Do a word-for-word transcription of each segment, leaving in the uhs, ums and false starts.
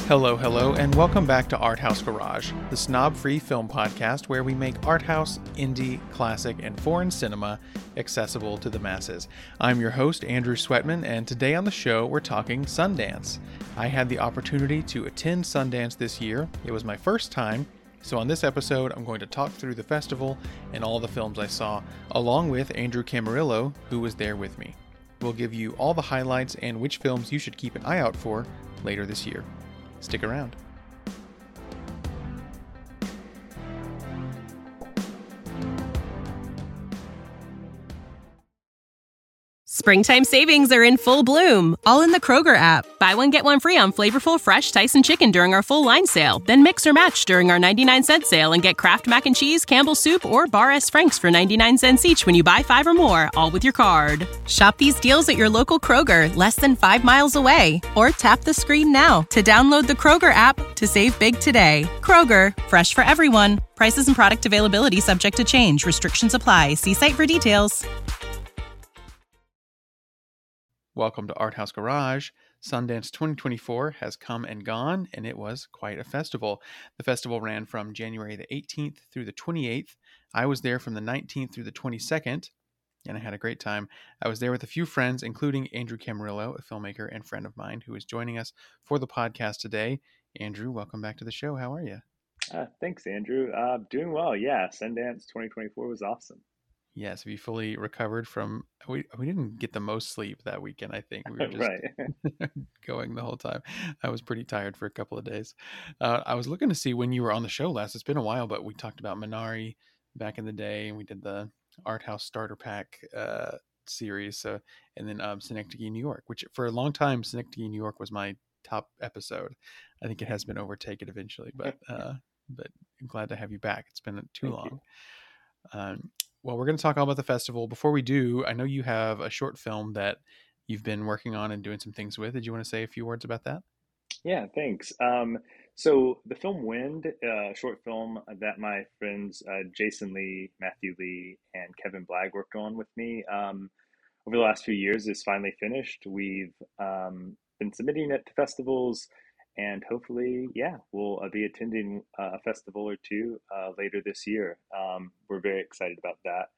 Hello, hello, and welcome back to Art House Garage, the snob-free film podcast where we make art house, indie, classic, and foreign cinema accessible to the masses. I'm your host, Andrew Sweatman, and today on the show we're talking Sundance. I had the opportunity to attend Sundance this year. It was my first time, so on this episode I'm going to talk through the festival and all the films I saw, along with Andrew Camarillo, who was there with me. We'll give you all the highlights and which films you should keep an eye out for later this year. Stick around. Springtime savings are in full bloom, all in the Kroger app. Buy one, get one free on flavorful fresh Tyson chicken during our full line sale. Then mix or match during our ninety-nine cent sale and get Kraft Mac and Cheese, Campbell's Soup, or Bar S. Frank's for ninety-nine cents each when you buy five or more, all with your card. Shop these deals at your local Kroger, less than five miles away. Or tap the screen now to download the Kroger app to save big today. Kroger, fresh for everyone. Prices and product availability subject to change. Restrictions apply. See site for details. Welcome to Art House Garage. Sundance twenty twenty-four has come and gone, and it was quite a festival. The festival ran from January the eighteenth through the twenty-eighth. I was there from the nineteenth through the twenty-second, and I had a great time. I was there with a few friends, including Andrew Camarillo, a filmmaker and friend of mine, who is joining us for the podcast today. Andrew, welcome back to the show. How are you? Uh, thanks, Andrew. Uh, doing well. Yeah, Sundance twenty twenty-four was awesome. Yes, have you fully recovered from... We we didn't get the most sleep that weekend, I think. We were just right. going the whole time. I was pretty tired for a couple of days. Uh, I was looking to see when you were on the show last. It's been a while, but we talked about Minari back in the day, and we did the Art House Starter Pack uh, series, so, and then um, Synecdoche, New York, which for a long time, Synecdoche, New York was my top episode. I think it has been overtaken eventually, but uh, but I'm glad to have you back. It's been too Thank long. Um, well, we're going to talk all about the festival. Before we do, I know you have a short film that you've been working on and doing some things with. Did you want to say a few words about that? Yeah, thanks. Um, so the film Wind, a uh, short film that my friends uh, Jason Lee, Matthew Lee, and Kevin Blagg worked on with me um, over the last few years is finally finished. We've um, been submitting it to festivals, and hopefully, yeah, we'll uh, be attending uh, a festival or two uh, later this year. Um, we're very excited about that.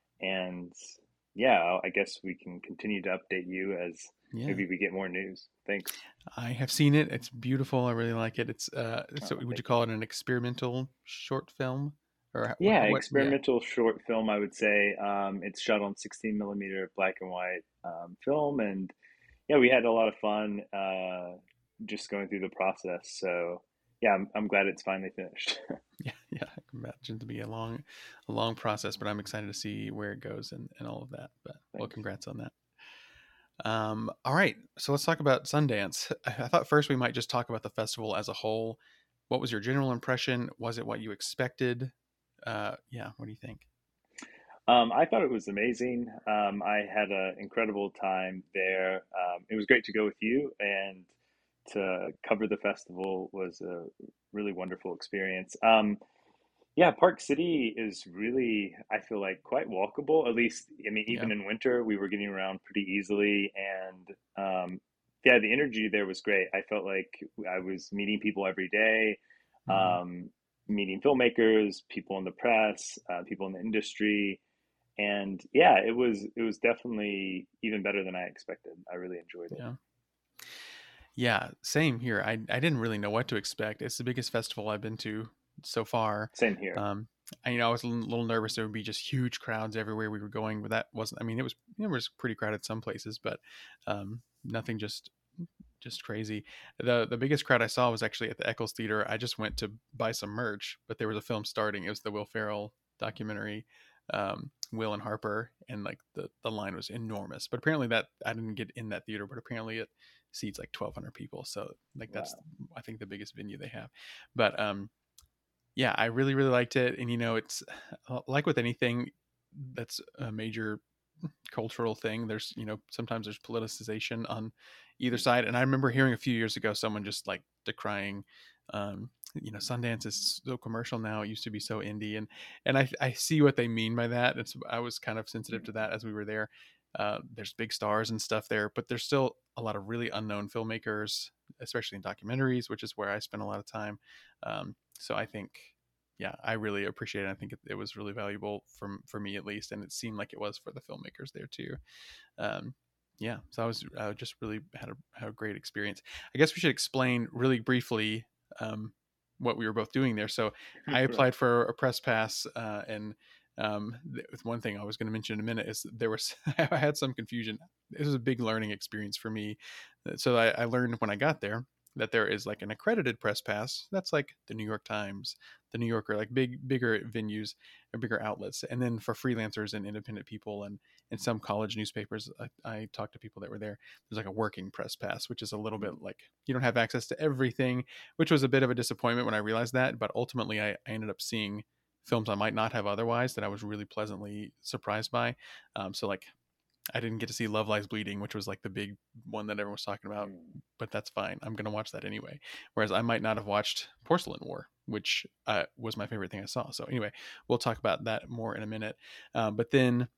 And yeah, I guess we can continue to update you as yeah. maybe we get more news. Thanks. I have seen it. It's beautiful. I really like it. It's uh, so oh, would you call it an experimental short film? Or yeah, what, experimental yeah. short film, I would say. Um, it's shot on sixteen millimeter black and white um, film. And yeah, we had a lot of fun uh, just going through the process. So yeah, I'm, I'm glad it's finally finished. yeah, yeah, I can imagine to be a long, a long process, but I'm excited to see where it goes and, and all of that. But Thanks. Well, congrats on that. Um, all right, so let's talk about Sundance. I thought first we might just talk about the festival as a whole. What was your general impression? Was it what you expected? Uh, yeah, what do you think? Um, I thought it was amazing. Um, I had an incredible time there. Um, it was great to go with you, and to cover the festival was a really wonderful experience. Um, yeah, Park City is really, I feel like, quite walkable. At least, I mean, even yeah. in winter, we were getting around pretty easily. And um, yeah, the energy there was great. I felt like I was meeting people every day, mm-hmm. um, meeting filmmakers, people in the press, uh, people in the industry. And yeah, it was it was definitely even better than I expected. I really enjoyed it. Yeah. Yeah, same here. I I didn't really know what to expect. It's the biggest festival I've been to so far. Same here. Um, I, you know, I was a little nervous there would be just huge crowds everywhere we were going, but that wasn't. I mean, it was it was pretty crowded some places, but um, nothing just just crazy. the The biggest crowd I saw was actually at the Eccles Theater. I just went to buy some merch, but there was a film starting. It was the Will Ferrell documentary, um, Will and Harper, and like the the line was enormous. But apparently that I didn't get in that theater, but apparently it seats like twelve hundred people. So like that's wow. I think the biggest venue they have. But um. Yeah, I really, really liked it. And, you know, it's like with anything that's a major cultural thing. There's, you know, sometimes there's politicization on either side. And I remember hearing a few years ago, someone just like decrying, um, you know, Sundance is so commercial now. It used to be so indie. And, and I, I see what they mean by that. It's, I was kind of sensitive to that as we were there. Uh, there's big stars and stuff there, but there's still a lot of really unknown filmmakers especially in documentaries, which is where I spend a lot of time. Um, so I think, yeah, I really appreciate it. I think it, it was really valuable from for me at least, and it seemed like it was for the filmmakers there too. Um, yeah, so I was I just really had a had a great experience. I guess we should explain really briefly um, what we were both doing there. So I Right. applied for a press pass, uh, and um, th- one thing I was going to mention in a minute is there was I had some confusion. It was a big learning experience for me. So I, I learned when I got there that there is like an accredited press pass. That's like the New York Times, the New Yorker, like big bigger venues or bigger outlets, and then for freelancers and independent people and in some college newspapers, I, I talked to people that were there. There's like a working press pass, which is a little bit like you don't have access to everything, which was a bit of a disappointment when I realized that. But ultimately, I, I ended up seeing films I might not have otherwise that I was really pleasantly surprised by. Um, so like I didn't get to see Love Lies Bleeding, which was like the big one that everyone was talking about, Mm. but that's fine. I'm going to watch that anyway. Whereas I might not have watched Porcelain War, which uh, was my favorite thing I saw. So anyway, we'll talk about that more in a minute. Um, but then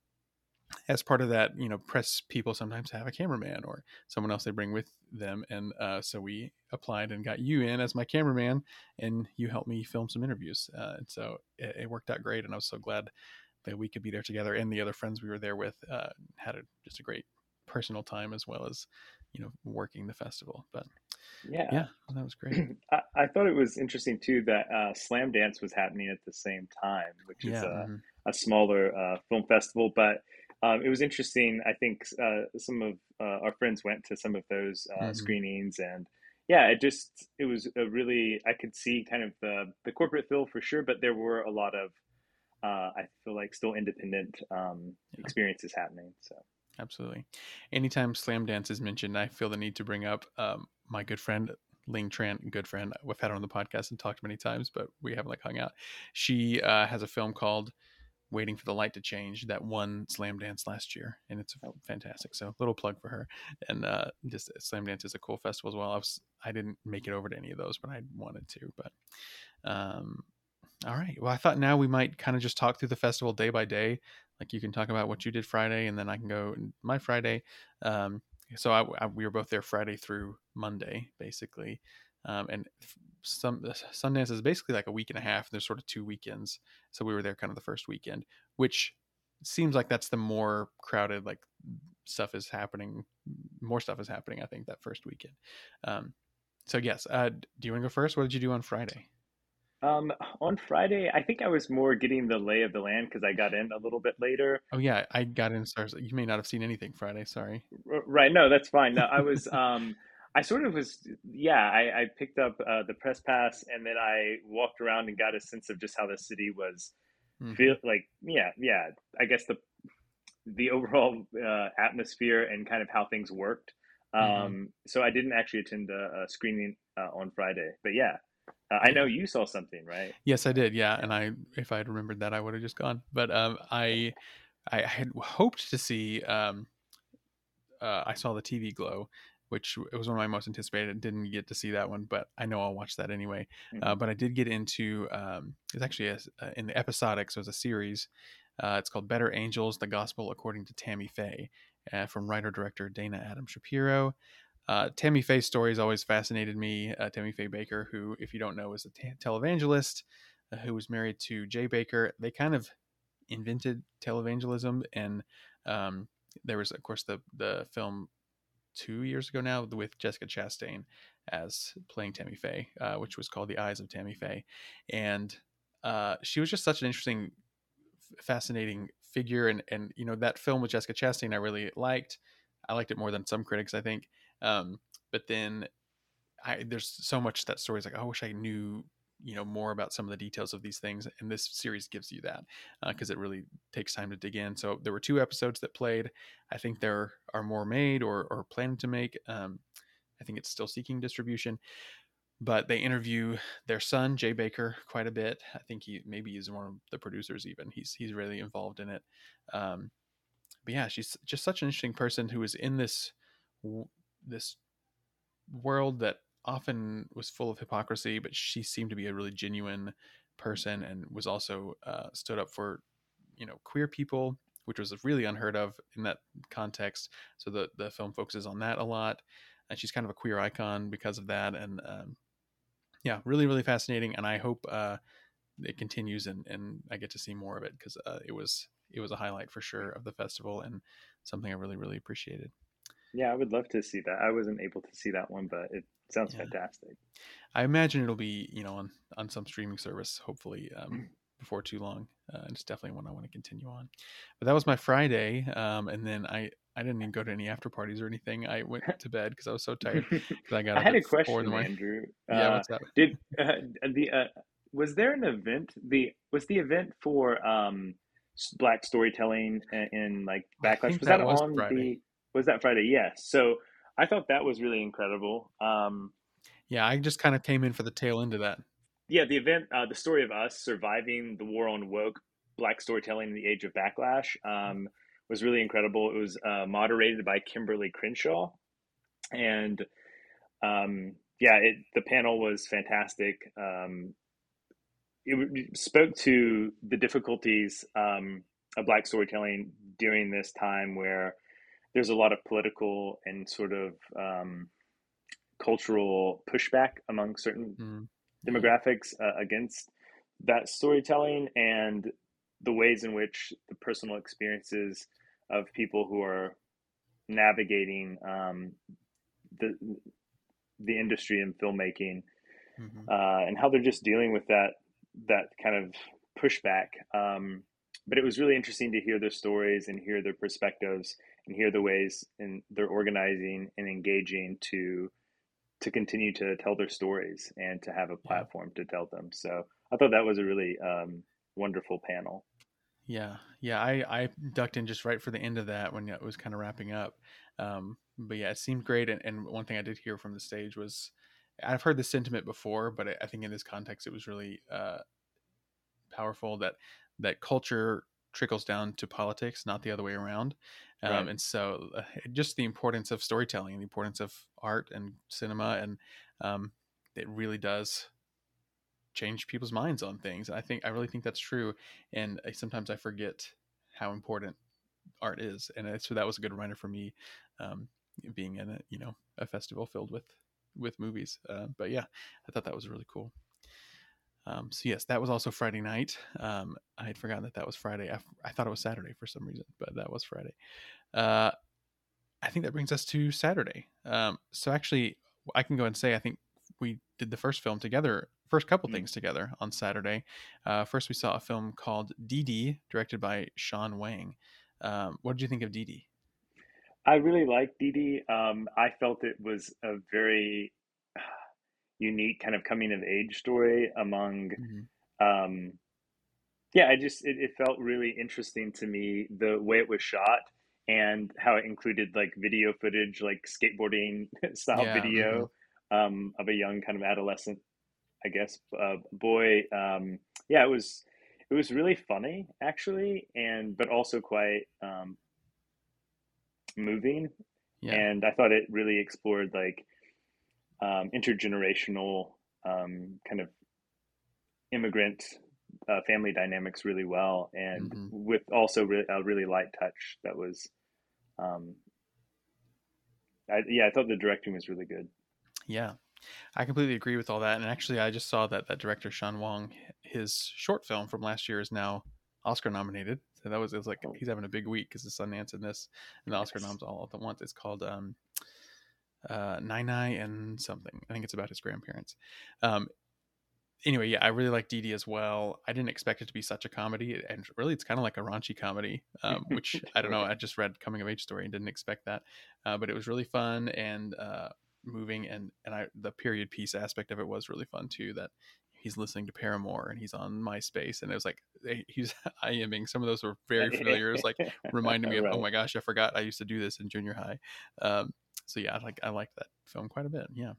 as part of that, you know, press people sometimes have a cameraman or someone else they bring with them. And uh, so we applied and got you in as my cameraman, and you helped me film some interviews. Uh, and so it, it worked out great. And I was so glad that we could be there together. And the other friends we were there with uh, had a, just a great personal time as well as, you know, working the festival. But Yeah. yeah, that was great. I, I thought it was interesting too that uh, Slam Dance was happening at the same time, which is Yeah. a, Mm-hmm. a smaller uh, film festival. But um, it was interesting. I think uh, some of uh, our friends went to some of those uh, Mm-hmm. screenings, and yeah, it just it was a really I could see kind of the the corporate feel for sure, but there were a lot of uh, I feel like still independent um, Yeah. experiences happening. So. Absolutely. Anytime Slam Dance is mentioned, I feel the need to bring up um, my good friend Ling Tran, good friend. We've had her on the podcast and talked many times, but we haven't like hung out. She uh, has a film called Waiting for the Light to Change that won Slam Dance last year, and it's Oh. fantastic. So little plug for her. And uh, just Slam Dance is a cool festival as well. I was I didn't make it over to any of those, but I wanted to. But um, all right. Well, I thought now we might kind of just talk through the festival day by day. Like you can talk about what you did Friday, and then I can go my Friday. Um, so I, I, we were both there Friday through Monday, basically. Um, and some Sundance is basically like a week and a half. There's sort of two weekends, so we were there kind of the first weekend, which seems like that's the more crowded. Like stuff is happening, more stuff is happening. I think that first weekend. Um, so yes, uh, do you want to go first? What did you do on Friday? Um, on Friday, I think I was more getting the lay of the land because I got in a little bit later. Oh yeah, I got in stars. You may not have seen anything Friday. Sorry. R- Right. No, that's fine. No, I was, um, I sort of was, yeah, I, I picked up uh, the press pass and then I walked around and got a sense of just how the city was Mm-hmm. feel like, yeah, yeah, I guess the, the overall uh, atmosphere and kind of how things worked. Mm-hmm. Um, so I didn't actually attend a, a screening uh, on Friday, but yeah, uh, I know Yeah. you saw something, right? Yes, I So, did. Yeah, yeah. and I, if I had remembered that, I would have just gone. But um, I, I had hoped to see. Um, uh, I saw the T V Glow, which it was one of my most anticipated. Didn't get to see that one, but I know I'll watch that anyway. Uh, Mhm. but I did get into. Um, it's actually a, uh, in the episodic, so it's a series. Uh, it's called Better Angels: The Gospel According to Tammy Faye, uh, from writer director Dana Adam Shapiro. Uh, Tammy Faye's story has always fascinated me. Uh, Tammy Faye Baker, who, if you don't know, is a t- televangelist uh, who was married to Jay Baker. They kind of invented televangelism, and um, there was, of course, the the film two years ago now with Jessica Chastain as playing Tammy Faye, uh, which was called The Eyes of Tammy Faye, and uh, she was just such an interesting, fascinating figure, and and you know that film with Jessica Chastain I really liked. I liked it more than some critics, I think. Um, but then I there's so much that story's like, oh, I wish I knew, you know, more about some of the details of these things. And this series gives you that because uh, it really takes time to dig in. So there were two episodes that played. I think there are more made or, or planning to make. Um, I think it's still seeking distribution, but they interview their son, Jay Baker, quite a bit. I think he maybe he's one of the producers even. He's, he's really involved in it. Um, but yeah, she's just such an interesting person who is in this, this world that often was full of hypocrisy, but she seemed to be a really genuine person and was also uh, stood up for, you know, queer people, which was really unheard of in that context. So the the film focuses on that a lot. and she's kind of a queer icon because of that. And um, yeah, really, really fascinating. And I hope uh, it continues and, and I get to see more of it because uh, it was it was a highlight for sure of the festival and something I really, really appreciated. Yeah, I would love to see that. I wasn't able to see that one, but it sounds Yeah, fantastic. I imagine it'll be, you know, on on some streaming service, hopefully, um, before too long. Uh, it's definitely one I want to continue on. But that was my Friday, um, and then I I didn't even go to any after parties or anything. I went to bed because I was so tired because I got I up had at a four in the question, morning. Andrew. Yeah, Uh, what's that? did uh, the uh, was there an event? The was the event for um, s- Black storytelling in, in like I Backlash? think Was that that was on Friday. the? Was that Friday? Yes. So I thought that was really incredible. Um, Yeah, I just kind of came in for the tail end of that. yeah, the event, uh, the story of us surviving the war on woke Black storytelling in the age of backlash, um, was really incredible. It was uh, moderated by Kimberly Crenshaw, and um, yeah, it, the panel was fantastic. Um, it spoke to the difficulties um, of Black storytelling during this time where there's a lot of political and sort of um, cultural pushback among certain Mm, yeah, demographics uh, against that storytelling, and the ways in which the personal experiences of people who are navigating um, the the industry in filmmaking, hmm, uh, and how they're just dealing with that that kind of pushback. Um, but it was really interesting to hear their stories and hear their perspectives and hear the ways in they're organizing and engaging to to continue to tell their stories and to have a yeah. platform to tell them. So I thought that was a really um, wonderful panel. Yeah, yeah, I I ducked in just right for the end of that when it was kind of wrapping up. Um, but yeah, it seemed great. And, and one thing I did hear from the stage was, I've heard this sentiment before, but I, I think in this context it was really uh, powerful that that culture trickles down to politics, not the other way around. Um, Right. and so, uh, just the importance of storytelling, the importance of art and cinema, and um, it really does change people's minds on things. I think I really think that's true, and I, sometimes I forget how important art is, and it's, so that was a good reminder for me, um, being in a you know a festival filled with with movies. Uh, but yeah, I thought that was really cool. Um, so yes, that was also Friday night. Um, I had forgotten that that was Friday. I, I thought it was Saturday for some reason, but that was Friday. Uh, I think that brings us to Saturday. Um, so actually, I can go and say I think we did the first film together, first couple Mm. things together on Saturday. Uh, first, we saw a film called Dee Dee, directed by Sean Wang. Um, what did you think of Dee Dee? I really liked Dee Dee. Um, I felt it was a very unique kind of coming of age story among, Mm-hmm. um, yeah, I just, it, it felt really interesting to me the way it was shot and how it included like video footage, like skateboarding style Yeah. Mm-hmm. video um, of a young kind of adolescent, I guess, uh, boy. Um, yeah, it was it was really funny actually, and but also quite um, moving. Yeah. And I thought it really explored like um, intergenerational um, kind of immigrant uh, family dynamics really well, and Mm-hmm. with also re- a really light touch that was, um, I, yeah, I thought the directing was really good. Yeah. I completely agree with all that. And actually, I just saw that that director Sean Wong, his short film from last year is now Oscar nominated. So that was, it was like Oh, he's having a big week because the Sundance and this and the Oscar nice. noms all at once. It's called um, uh, Nine Nine and something. I think it's about his grandparents. Um, anyway, yeah, I really like Dee Dee as well. I didn't expect it to be such a comedy, and really, it's kind of like a raunchy comedy, um, which I don't know. Right. I just read coming of age story and didn't expect that, uh, but it was really fun and uh, moving, and and I the period piece aspect of it was really fun too. That he's listening to Paramore and he's on MySpace, and it was like he's IMing. Some of those were very familiar. It was like reminding me of, oh Right. my gosh, I forgot I used to do this in junior high. Um, so yeah, I like I liked that film quite a bit. Yeah.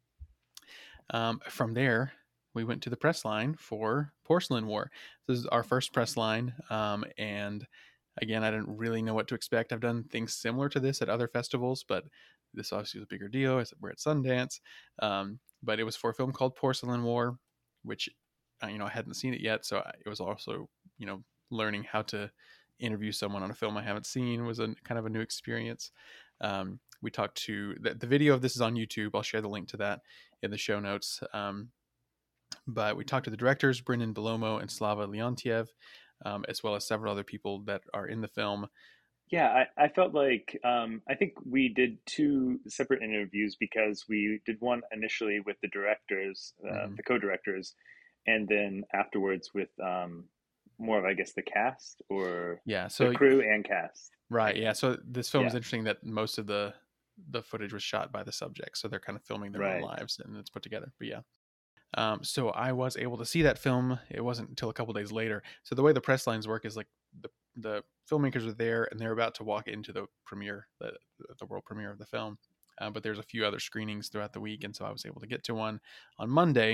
Um, from there, we went to the press line for Porcelain War. This is our first press line, um, and again, I didn't really know what to expect. I've done things similar to this at other festivals, but this obviously was a bigger deal. We're at Sundance, um, but it was for a film called Porcelain War, which uh, you know I hadn't seen it yet, so it was also you know learning how to interview someone on a film I haven't seen was a kind of a new experience. Um, we talked to the, the video of this is on YouTube. I'll share the link to that in the show notes. Um, but we talked to the directors, Brendan Belomo and Slava Leontiev, um, as well as several other people that are in the film. Yeah, I, I felt like um, I think we did two separate interviews because we did one initially with the directors, uh, Mm-hmm. the co-directors, and then afterwards with um, more of, I guess, the cast or Yeah. the So crew and cast. right. Right. Yeah. So this film Yeah. is interesting that most of the the footage was shot by the subjects, so they're kind of filming their own Right. lives and it's put together. But yeah. Um, so I was able to see that film. It wasn't until a couple days later. So the way the press lines work is like the the filmmakers are there and they're about to walk into the premiere, the the world premiere of the film. Uh, but there's a few other screenings throughout the week, and so I was able to get to one on Monday.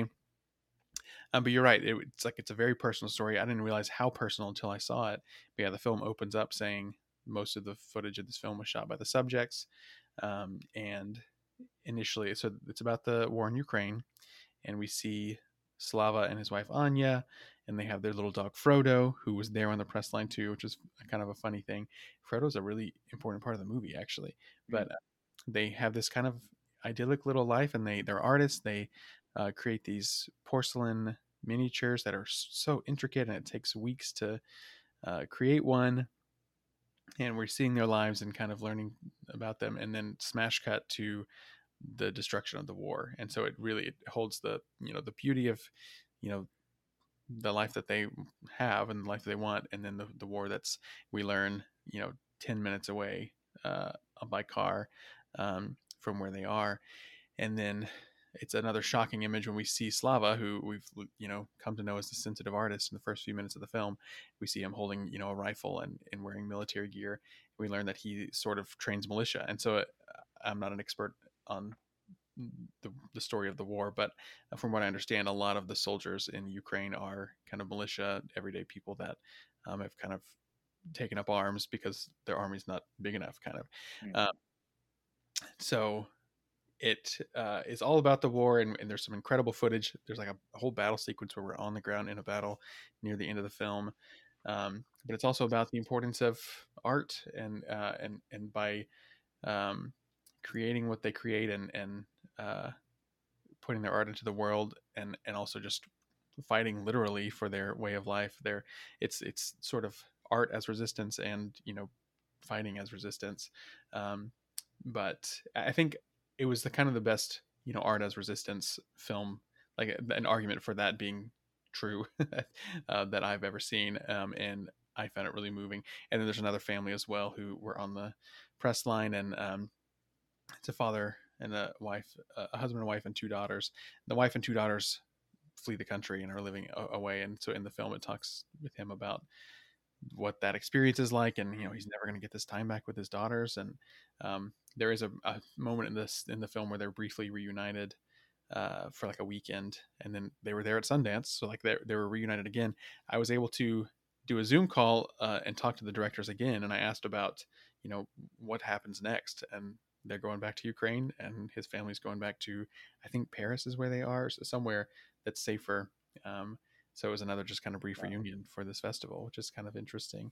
Um, but you're right; it, it's like it's a very personal story. I didn't realize how personal until I saw it. But yeah, the film opens up saying most of the footage of this film was shot by the subjects, um, and initially, so it's about the war in Ukraine, and we see Slava and his wife Anya, and they have their little dog Frodo, who was there on the press line too, which is kind of a funny thing. Frodo's a really important part of the movie, actually. But uh, they have this kind of idyllic little life, and they they're artists. They uh, create these porcelain miniatures that are so intricate, and it takes weeks to uh, create one. And we're seeing their lives and kind of learning about them, and then smash cut to the destruction of the war. And so it really it holds the you know the beauty of you know the life that they have and the life that they want, and then the, the war that's we learn you know ten minutes away uh, by car um, from where they are. And then it's another shocking image when we see Slava, who we've you know come to know as the sensitive artist in the first few minutes of the film. We see him holding you know a rifle and, and wearing military gear. We learn that he sort of trains militia, and so it, I'm not an expert on the, the story of the war, but from what I understand, a lot of the soldiers in Ukraine are kind of militia, everyday people that um, have kind of taken up arms because their army's not big enough, kind of. Mm. Uh, so it uh, is all about the war, and, and there's some incredible footage. There's like a, a whole battle sequence where we're on the ground in a battle near the end of the film. Um, but it's also about the importance of art and uh, and and by um, creating what they create and and uh, putting their art into the world, and and also just fighting literally for their way of life. There, it's it's sort of art as resistance, and you know, fighting as resistance. Um, but I think it was the kind of the best you know art as resistance film, like an argument for that being true uh, that I've ever seen, um, and I found it really moving. And then there's another family as well who were on the press line, and um, it's a father and a wife, a husband and wife, and two daughters. The wife and two daughters flee the country and are living away. And so in the film, it talks with him about what that experience is like, and you know he's never going to get this time back with his daughters. And um, there is a, a moment in this in the film where they're briefly reunited uh, for like a weekend, and then they were there at Sundance, so like they they were reunited again. I was able to do a Zoom call uh, and talk to the directors again, and I asked about you know what happens next, and they're going back to Ukraine, and his family's going back to, I think Paris is where they are, so somewhere that's safer. Um, so it was another just kind of brief Wow. reunion for this festival, which is kind of interesting.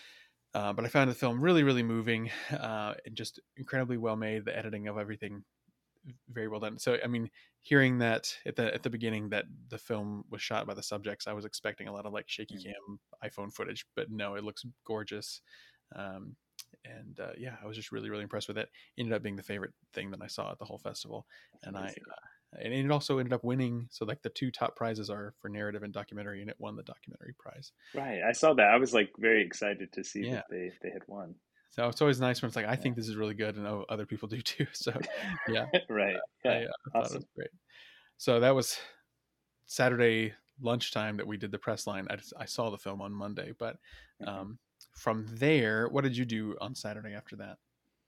Uh, but I found the film really, really moving, uh, and just incredibly well made. The editing of everything very well done. So I mean, hearing that at the at the beginning that the film was shot by the subjects, I was expecting a lot of like shaky cam iPhone footage, but no, it looks gorgeous. Um, and uh, yeah, I was just really really impressed with it. Ended up being the favorite thing that I saw at the whole festival. That's And amazing. I uh, and it also ended up winning. So like the two top prizes are for narrative and documentary, and it won the documentary prize. Right. I saw that. I was like very excited to see Yeah. that they they had won. So it's always nice when it's like, I Yeah. think this is really good, and oh, other people do too. So yeah, Right. uh, Yeah. I, uh, I thought it Awesome. was great. So that was Saturday lunchtime that we did the press line. I, just, I saw the film on Monday, but Mhm. um, from there, what did you do on Saturday after that?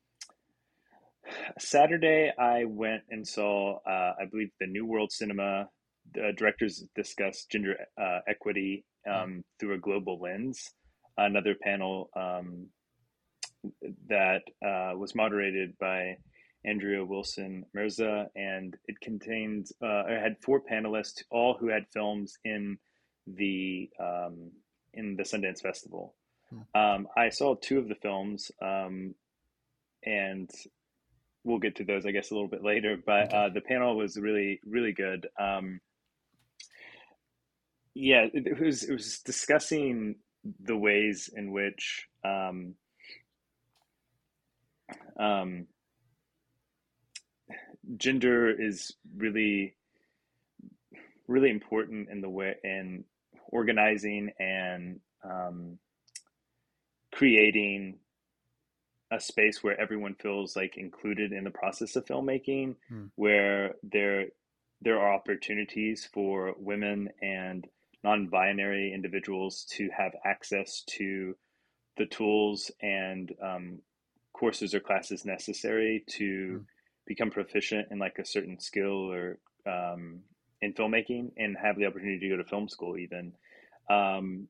Saturday, I went and saw, uh, I believe, the New World Cinema. The directors discussed gender uh, equity Mm. um, through a global lens. Another panel um, that uh, was moderated by Andrea Wilson Mirza, and it contained, uh, it had four panelists, all who had films in the um, in the Sundance Festival. Mm. Um, I saw two of the films, um, and we'll get to those, I guess, a little bit later. But Okay. uh, the panel was really, really good. Um, yeah, it, it was it was discussing the ways in which um, um, gender is really, really important in the way in organizing and um, creating a space where everyone feels like included in the process of filmmaking, Mm. where there there are opportunities for women and non-binary individuals to have access to the tools and um, courses or classes necessary to Mm. become proficient in like a certain skill or um, in filmmaking and have the opportunity to go to film school even. Um,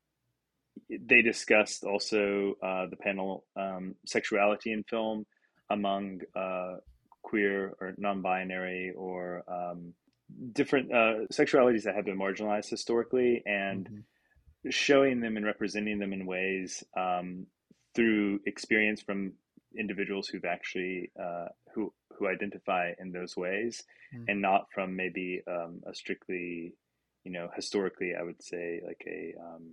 they discussed also uh, the panel um, sexuality in film among uh, queer or non-binary or um, different uh, sexualities that have been marginalized historically, and Hmm. showing them and representing them in ways um, through experience from individuals who've actually uh, who who identify in those ways, Mm. and not from maybe um, a strictly, you know, historically, I would say like a um,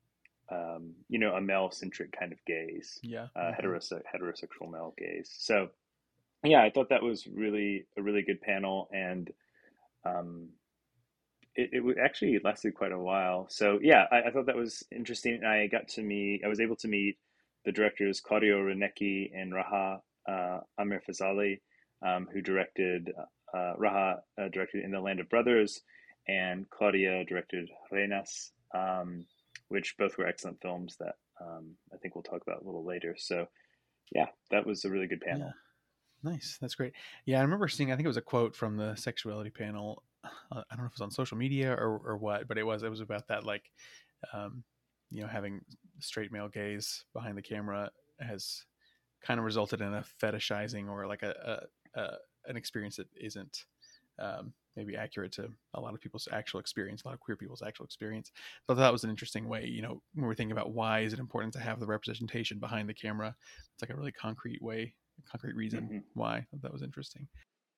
um, you know, a male centric kind of gaze, Yeah. uh, Hmm. heterose- heterosexual male gaze. So yeah, I thought that was really a really good panel, and um, it, it actually lasted quite a while. So yeah, I, I thought that was interesting. I got to meet, I was able to meet the directors Claudio Ranecki and Raha uh, Amir Fazali, um, who directed uh, Raha uh, directed In the Land of Brothers, and Claudia directed Renas, um, which both were excellent films that um, I think we'll talk about a little later. So yeah, that was a really good Yeah. panel. Nice. That's great. Yeah, I remember seeing. I think it was a quote from the sexuality panel. Uh, I don't know if it was on social media or or what, but it was. It was about that, like, um, you know, having straight male gaze behind the camera has kind of resulted in a fetishizing or like a, a, a an experience that isn't um, maybe accurate to a lot of people's actual experience, a lot of queer people's actual experience. So that was an interesting way. You know, when we're thinking about why is it important to have the representation behind the camera, it's like a really concrete way, a concrete reason Hmm. why. That was interesting.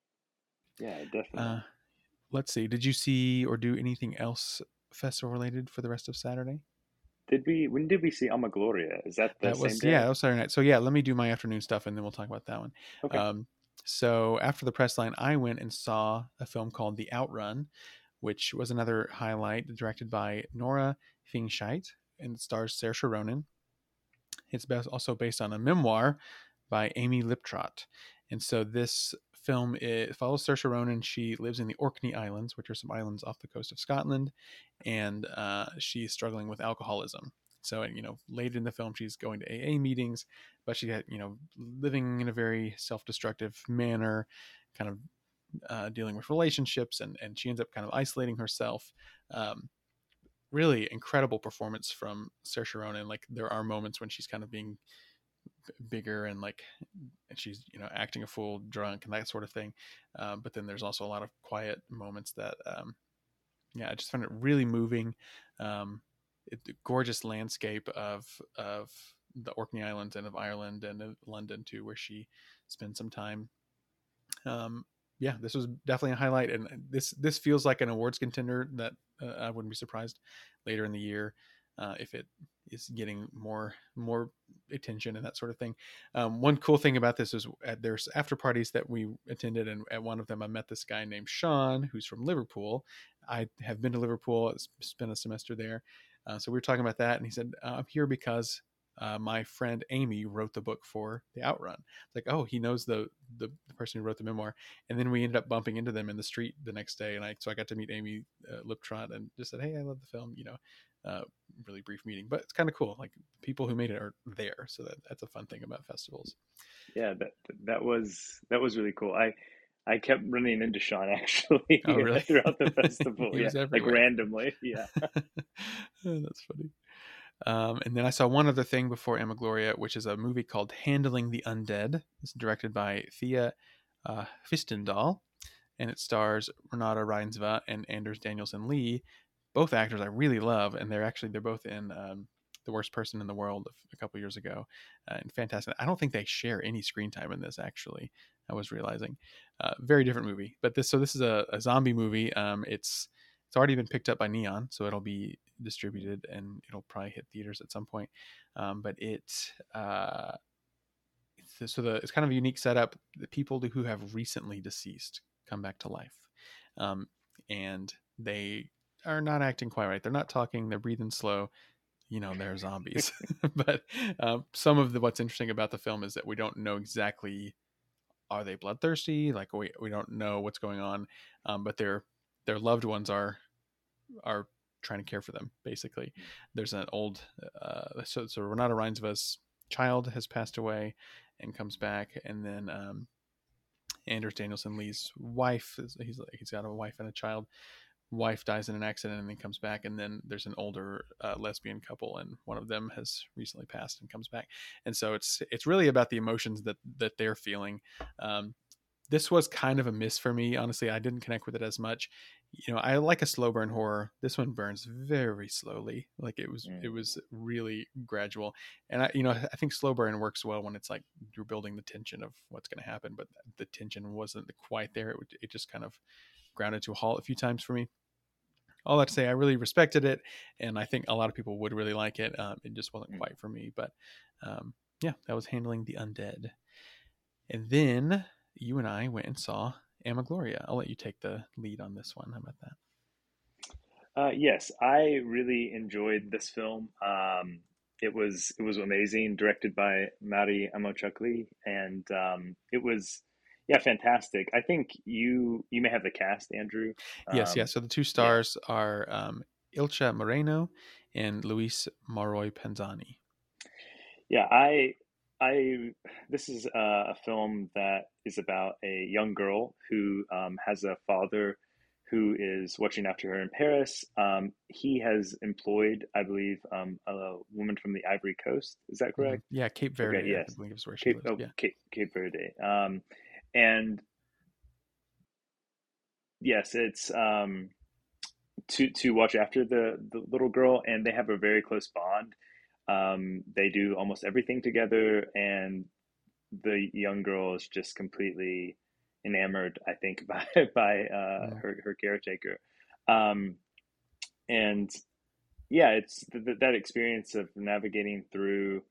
Yeah, Uh, definitely. let's see. Did you see or do anything else festival related for the rest of Saturday? Did we? When did we see Alma Gloria? Is that the That same was yeah, day? that was Saturday night. So yeah, let me do my afternoon stuff and then we'll talk about that one. Okay. Um, so after the press line, I went and saw a film called The Outrun, which was another highlight, directed by Nora Fingscheit and it stars Saoirse Ronan. It's also based on a memoir by Amy Liptrot. And so this film it follows Saoirse Ronan. She lives in the Orkney Islands, which are some islands off the coast of Scotland, and uh, she's struggling with alcoholism. So, you know, late in the film, she's going to A A meetings, but she had, you know, living in a very self-destructive manner, kind of uh, dealing with relationships, and and she ends up kind of isolating herself. Um, really incredible performance from Saoirse Ronan. Like there are moments when she's kind of being bigger and like and she's you know acting a fool drunk and that sort of thing, um, but then there's also a lot of quiet moments that um, yeah I just found it really moving. um, it, the gorgeous landscape of of the Orkney Islands and of Ireland and of London too, where she spent some time. um, yeah, this was definitely a highlight, and this this feels like an awards contender that uh, I wouldn't be surprised later in the year uh, if it is getting more more attention and that sort of thing. Um, one cool thing about this is at there's after parties that we attended, and at one of them I met this guy named Sean who's from Liverpool. I have been to Liverpool, spent a semester there, uh, so we were talking about that, and he said uh, I'm here because uh, my friend Amy wrote the book for The Outrun. It's like, oh, he knows the, the the person who wrote the memoir. And then we ended up bumping into them in the street the next day, and I so I got to meet Amy uh, Liptrot and just said, hey, I love the film. You know, uh, really brief meeting, but it's kind of cool. Like people who made it are there, so that that's a fun thing about festivals. Yeah, that that was that was really cool. I I kept running into Sean actually Oh, really? throughout the festival. He Yeah, was like everywhere. randomly. Yeah. That's funny. Um, and then I saw one other thing before Emma Gloria, which is a movie called Handling the Undead. It's directed by Thea uh, Fistendahl, and it stars Renata Reinsva and Anders Danielsen Lee, both actors I really love, and they're actually they're both in um, The Worst Person in the World a couple years ago, uh, and fantastic. I don't think they share any screen time in this, actually. I was realizing, uh, very different movie. But this so this is a, a zombie movie. Um, it's it's already been picked up by Neon, so it'll be distributed and it'll probably hit theaters at some point. Um, but it uh, it's, so the it's kind of a unique setup. The people who have recently deceased come back to life, um, and they are not acting quite right. They're not talking. They're breathing slow. You know, they're zombies. But um, some of the what's interesting about the film is that we don't know exactly, are they bloodthirsty? Like we we don't know what's going on, um, but their their loved ones are are trying to care for them. Basically, there's an old uh, so so Renata Reinsva's child has passed away and comes back, and then um, Anders Danielson Lee's wife is, he's he's got a wife and a child. Wife dies in an accident and then comes back, and then there's an older uh, lesbian couple, and one of them has recently passed and comes back, and so it's it's really about the emotions that that they're feeling. Um, this was kind of a miss for me, honestly. I didn't connect with it as much. You know, I like a slow burn horror. This one burns very slowly. Like it was Mm. it was really gradual, and I you know I think slow burn works well when it's like you're building the tension of what's going to happen, but the tension wasn't quite there. It would, it just kind of grounded to a halt a few times for me. All that to say, I really respected it, and I think a lot of people would really like it. Um, it just wasn't quite for me, but um, yeah, that was Handling the Undead. And then you and I went and saw Amagloria. I'll let you take the lead on this one. How about that? Uh, yes, I really enjoyed this film. Um, it was it was amazing, directed by Mari Amochakli, and um, it was yeah fantastic. I think you you may have the cast, Andrew. Yes, yeah. Um, So the two yeah, stars are um, Ilcha Moreno and Luis Maroy Penzani. yeah. I I this is a, a film that is about a young girl who um, has a father who is watching after her in Paris. Um, he has employed, I believe, um, a woman from the Ivory Coast. Is that hmm correct? Yeah, Cape Okay, Verde, I yes. believe is where she Cape, lives. oh, Yeah. Cape, Cape Verde. Um, and yes, it's um, to to watch after the the little girl, and they have a very close bond. Um, they do almost everything together, and the young girl is just completely enamored, I think, by by uh, Mm. her her caretaker. Um, and yeah, it's th- th- that experience of navigating through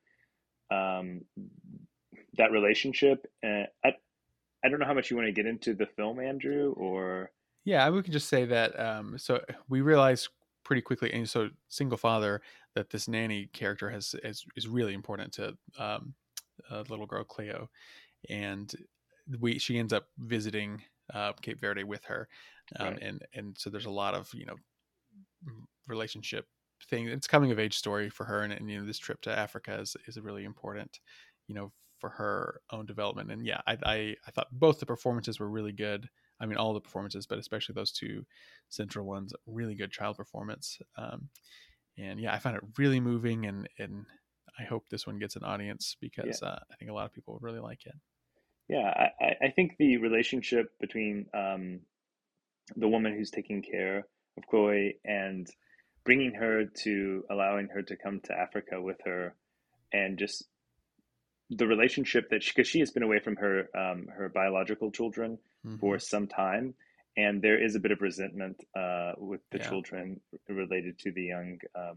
um, that relationship. And I I don't know how much you want to get into the film, Andrew, or Yeah, we could just say that. Um, so we realized pretty quickly, and so single father, that this nanny character has is, is really important to um, uh, little girl Cleo, and we she ends up visiting uh, Cape Verde with her, um, right. and and so there's a lot of you know relationship thing. It's coming of age story for her, and, and you know this trip to Africa is is really important, you know, for her own development. And yeah, I, I I thought both the performances were really good. I mean, all the performances, but especially those two central ones, really good child performance. Um, and yeah, I found it really moving, and and I hope this one gets an audience Yeah. because uh, I think a lot of people would really like it. Yeah, I, I I think the relationship between um, the woman who's taking care of Chloe and bringing her to allowing her to come to Africa with her, and just the relationship that she, because she has been away from her um, her biological children hmm for some time, and there is a bit of resentment uh, with the Yeah. children related to the young um,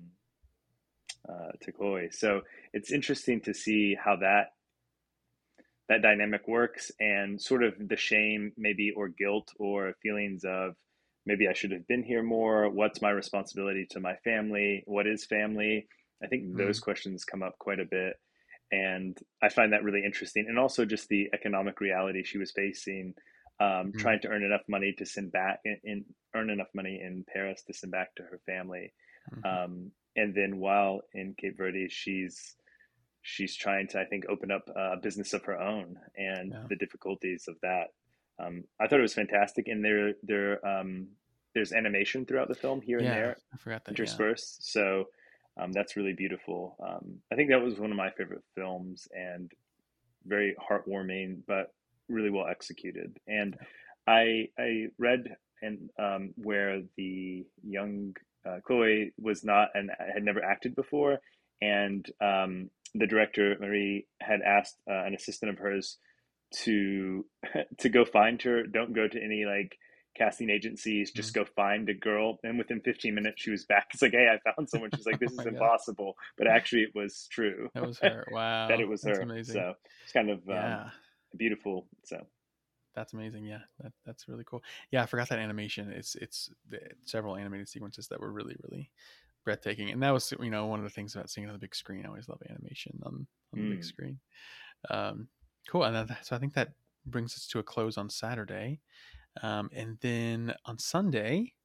uh, to Chloe. So it's interesting to see how that that dynamic works, and sort of the shame maybe or guilt or feelings of maybe I should have been here more. What's my responsibility to my family? What is family? I think those mm questions come up quite a bit, and I find that really interesting. And also just the economic reality she was facing, um, mm trying to earn enough money to send back in, in earn enough money in Paris to send back to her family, hmm um, and then while in Cape Verde, she's she's trying to, I think, open up a business of her own, and Yeah. the difficulties of that. Um, I thought it was fantastic, and there there um, there's animation throughout the film here and Yeah. there I forgot that. Yeah. interspersed, so um, that's really beautiful. Um, I think that was one of my favorite films, and very heartwarming, but really well executed. And Yeah. I I read and um, where the young uh, Chloe was not and had never acted before, and um, the director Marie had asked uh, an assistant of hers to to go find her. Don't go to any like casting agencies. Just Mm. go find a girl. And within fifteen minutes, she was back. It's like, hey, I found someone. She's like, Oh this is my God. impossible, but actually, it was true That was her. that Wow. it was That's her. amazing. So it's kind of um, Yeah. beautiful. So That's amazing. Yeah. That, that's really cool. Yeah. I forgot that animation. It's, it's the, several animated sequences that were really, really breathtaking. And that was, you know, one of the things about seeing it on the big screen. I always love animation on, on the big mm, screen. Um, cool. And then, so I think that brings us to a close on Saturday. Um, and then on Sunday,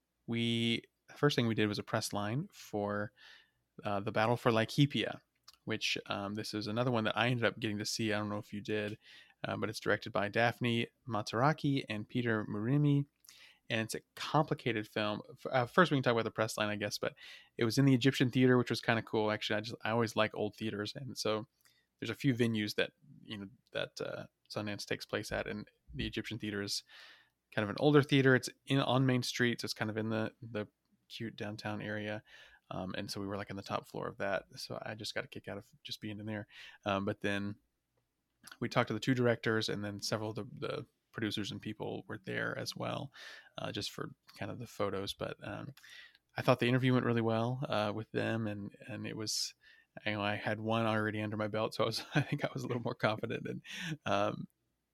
we, the first thing we did was a press line for uh, the Battle for Laikipia, which um, this is another one that I ended up getting to see. I don't know if you did, uh, but it's directed by Daphne Mataraki and Peter Murimi, and it's a complicated film. Uh, first, we can talk about the press line, I guess, but it was in the Egyptian theater, which was kind of cool. Actually, I just I always like old theaters, and so there's a few venues that you know that uh, Sundance takes place at, and the Egyptian theater is kind of an older theater. It's in on Main Street, so it's kind of in the the cute downtown area. Um, and so we were like in the top floor of that. So I just got a kick out of just being in there. Um, but then we talked to the two directors, and then several of the, the producers and people were there as well, uh, just for kind of the photos. But um, I thought the interview went really well uh, with them, and and it was, you know, I had one already under my belt, so I was I think I was a little more confident, and um,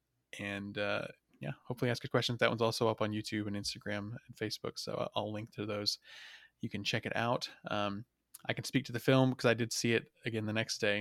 and uh, yeah, hopefully ask your questions. That one's also up on YouTube and Instagram and Facebook, so I'll link to those. You can check it out. Um, I can speak to the film because I did see it again the next day,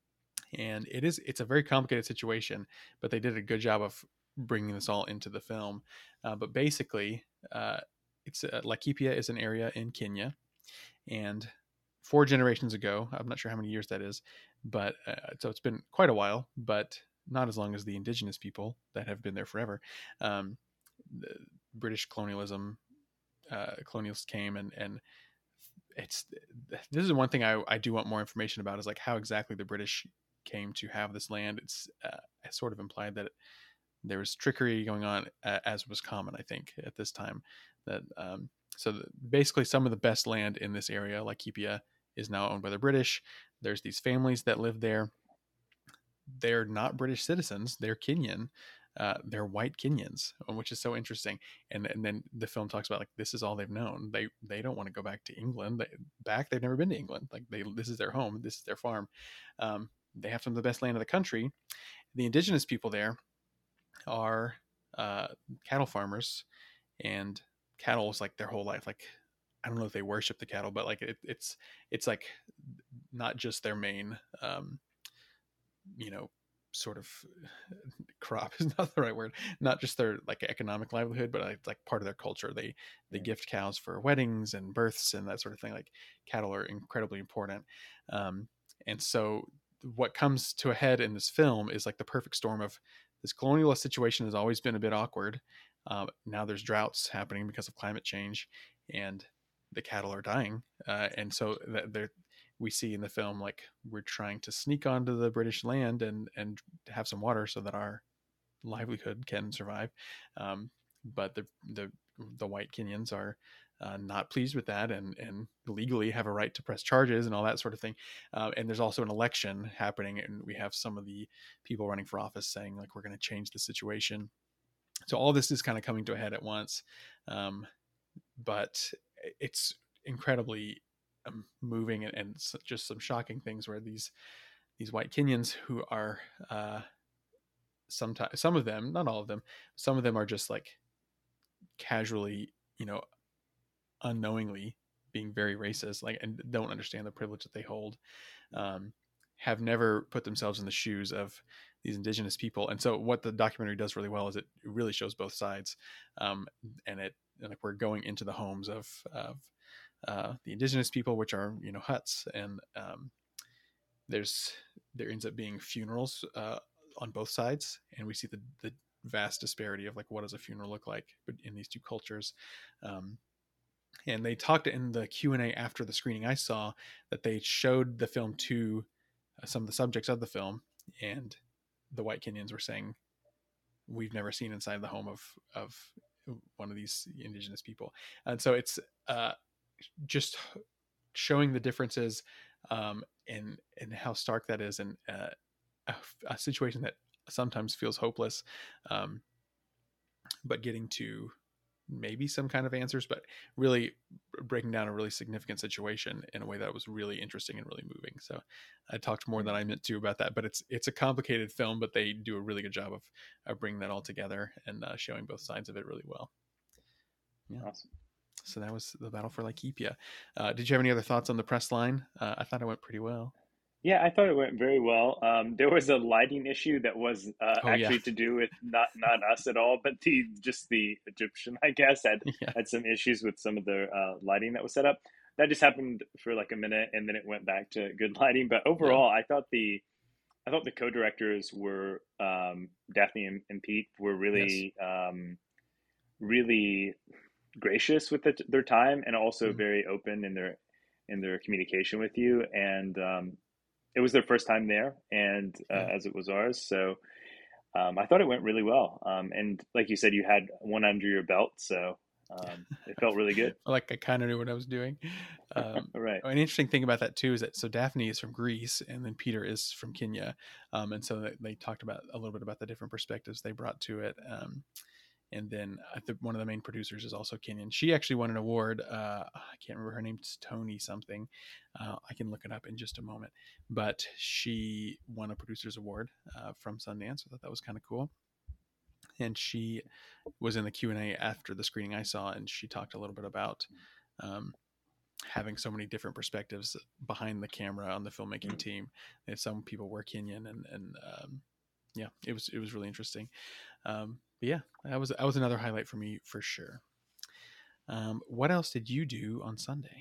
and it is it's a very complicated situation, but they did a good job of bringing this all into the film. Uh, but basically, uh, it's uh, Laikipia is an area in Kenya, and four generations ago, I'm not sure how many years that is, but uh, so it's been quite a while, but not as long as the indigenous people that have been there forever. Um, the British colonialism, uh, colonials came and and it's this is one thing I, I do want more information about is like how exactly the British came to have this land. It's uh, sort of implied that there was trickery going on, uh, as was common, I think, at this time. That um, so the, basically some of the best land in this area, like Laikipia, is now owned by the British. There's these families that live there. They're not British citizens. They're Kenyan. Uh, they're white Kenyans, which is so interesting. And and then the film talks about like this is all they've known. They they don't want to go back to England. They, back they've never been to England. Like they this is their home. This is their farm. Um, they have some of the best land in the country. The indigenous people there are uh, cattle farmers, and cattle is like their whole life. Like I don't know if they worship the cattle, but like it, it's it's like not just their main um, you know sort of crop is not the right word, not just their like economic livelihood, but like, like part of their culture. They they yeah. gift cows for weddings and births and that sort of thing. Like cattle are incredibly important. Um, and so what comes to a head in this film is like the perfect storm of this colonialist situation has always been a bit awkward. Um, now there's droughts happening because of climate change, and the cattle are dying. Uh, and so that they're we see in the film like we're trying to sneak onto the British land and and have some water so that our livelihood can survive. Um, but the the the white Kenyans are uh, not pleased with that, and and legally have a right to press charges and all that sort of thing. Uh, and there's also an election happening, and we have some of the people running for office saying like we're going to change the situation. So all this is kind of coming to a head at once, um, but it's incredibly um, moving and, and just some shocking things where these these white Kenyans who are uh, sometimes some of them, not all of them, some of them are just like casually, you know, unknowingly being very racist, like and don't understand the privilege that they hold. Um, have never put themselves in the shoes of these indigenous people, and so what the documentary does really well is it really shows both sides, um, and it and like we're going into the homes of of uh, the indigenous people, which are you know huts, and um, there's there ends up being funerals uh, on both sides, and we see the the vast disparity of like what does a funeral look like in these two cultures. Um, and they talked in the Q and A after the screening I saw that they showed the film to uh, some of the subjects of the film, and the white Kenyans were saying we've never seen inside the home of of one of these indigenous people. And so it's uh, just showing the differences um, and and how stark that is, and uh, a, a situation that sometimes feels hopeless, um, but getting to maybe some kind of answers, but really breaking down a really significant situation in a way that was really interesting and really moving. So I talked more than I meant to about that, but it's it's a complicated film, but they do a really good job of, of bringing that all together and uh, showing both sides of it really well. Yeah. Awesome. So that was The Battle for Laikipia. Uh, did you have any other thoughts on the press line? Uh, I thought it went pretty well. Yeah, I thought it went very well. Um, there was a lighting issue that was uh, Oh yeah, actually to do with not not us at all, but the just the Egyptian, I guess, had yeah, had some issues with some of the uh, lighting that was set up. That just happened for like a minute, and then it went back to good lighting. But yeah. overall, I thought the I thought the co-directors were um, Daphne and, and Pete were Yes. really um, really gracious with the, their time, and also Mm-hmm. very open in their in their communication with you. And um, it was their first time there, and uh, Yeah. as it was ours. So um, I thought it went really well. Um, and like you said, you had one under your belt, so um, it felt really good. Like I kind of knew what I was doing. Um, All right. an interesting thing about that too is that so Daphne is from Greece and then Peter is from Kenya, um, and so they, they talked about a little bit about the different perspectives they brought to it. Um, and then I think one of the main producers is also Kenyan. She actually won an award. Uh, I can't remember her name's Tony something. Uh, I can look it up in just a moment. But she won a producer's award uh, from Sundance. I thought that was kind of cool. And she was in the Q and A after the screening I saw, and she talked a little bit about um, having so many different perspectives behind the camera on the filmmaking team. And some people were Kenyan, and and um, yeah, it was it was really interesting. Um, but yeah, that was that was another highlight for me for sure. Um, what else did you do on Sunday?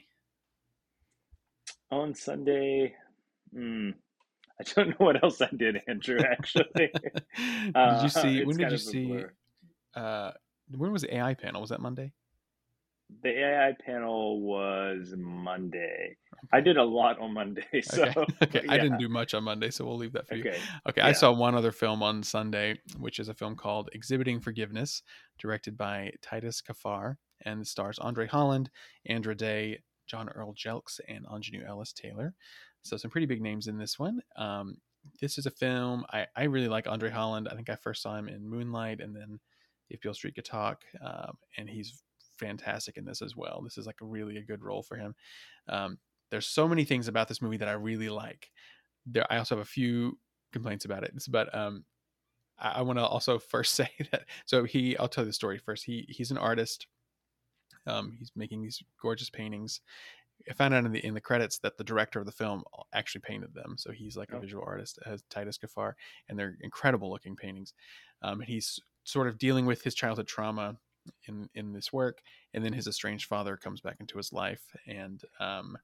On Sunday, mm, I don't know what else I did, Andrew. Actually, Did you uh, see? When it's did kind you of a see? blur. Uh, when was the A I panel? Was that Monday? The A I panel was Monday. I Okay. did a lot on Monday, so Okay. Okay. I didn't yeah. do much on Monday, so we'll leave that for you. Okay. Okay. I Yeah. saw one other film on Sunday, which is a film called Exhibiting Forgiveness, directed by Titus Kaphar, and stars Andre Holland, Andra Day, John Earl Jelks, and Ingenue Ellis Taylor. So some pretty big names in this one. Um, this is a film I, I really like Andre Holland. I think I first saw him in Moonlight and then If Beale Street Could Talk, um, and he's fantastic in this as well. This is like a really a good role for him. Um, there's so many things about this movie that I really like. There, I also have a few complaints about it, but um, I, I want to also first say that. So he, I'll tell you the story first. He he's an artist. Um, he's making these gorgeous paintings. I found out in the in the credits that the director of the film actually painted them. So he's like a Oh, visual artist, as Titus Kaphar, and they're incredible looking paintings. Um, and he's sort of dealing with his childhood trauma in in this work, and then his estranged father comes back into his life, and um,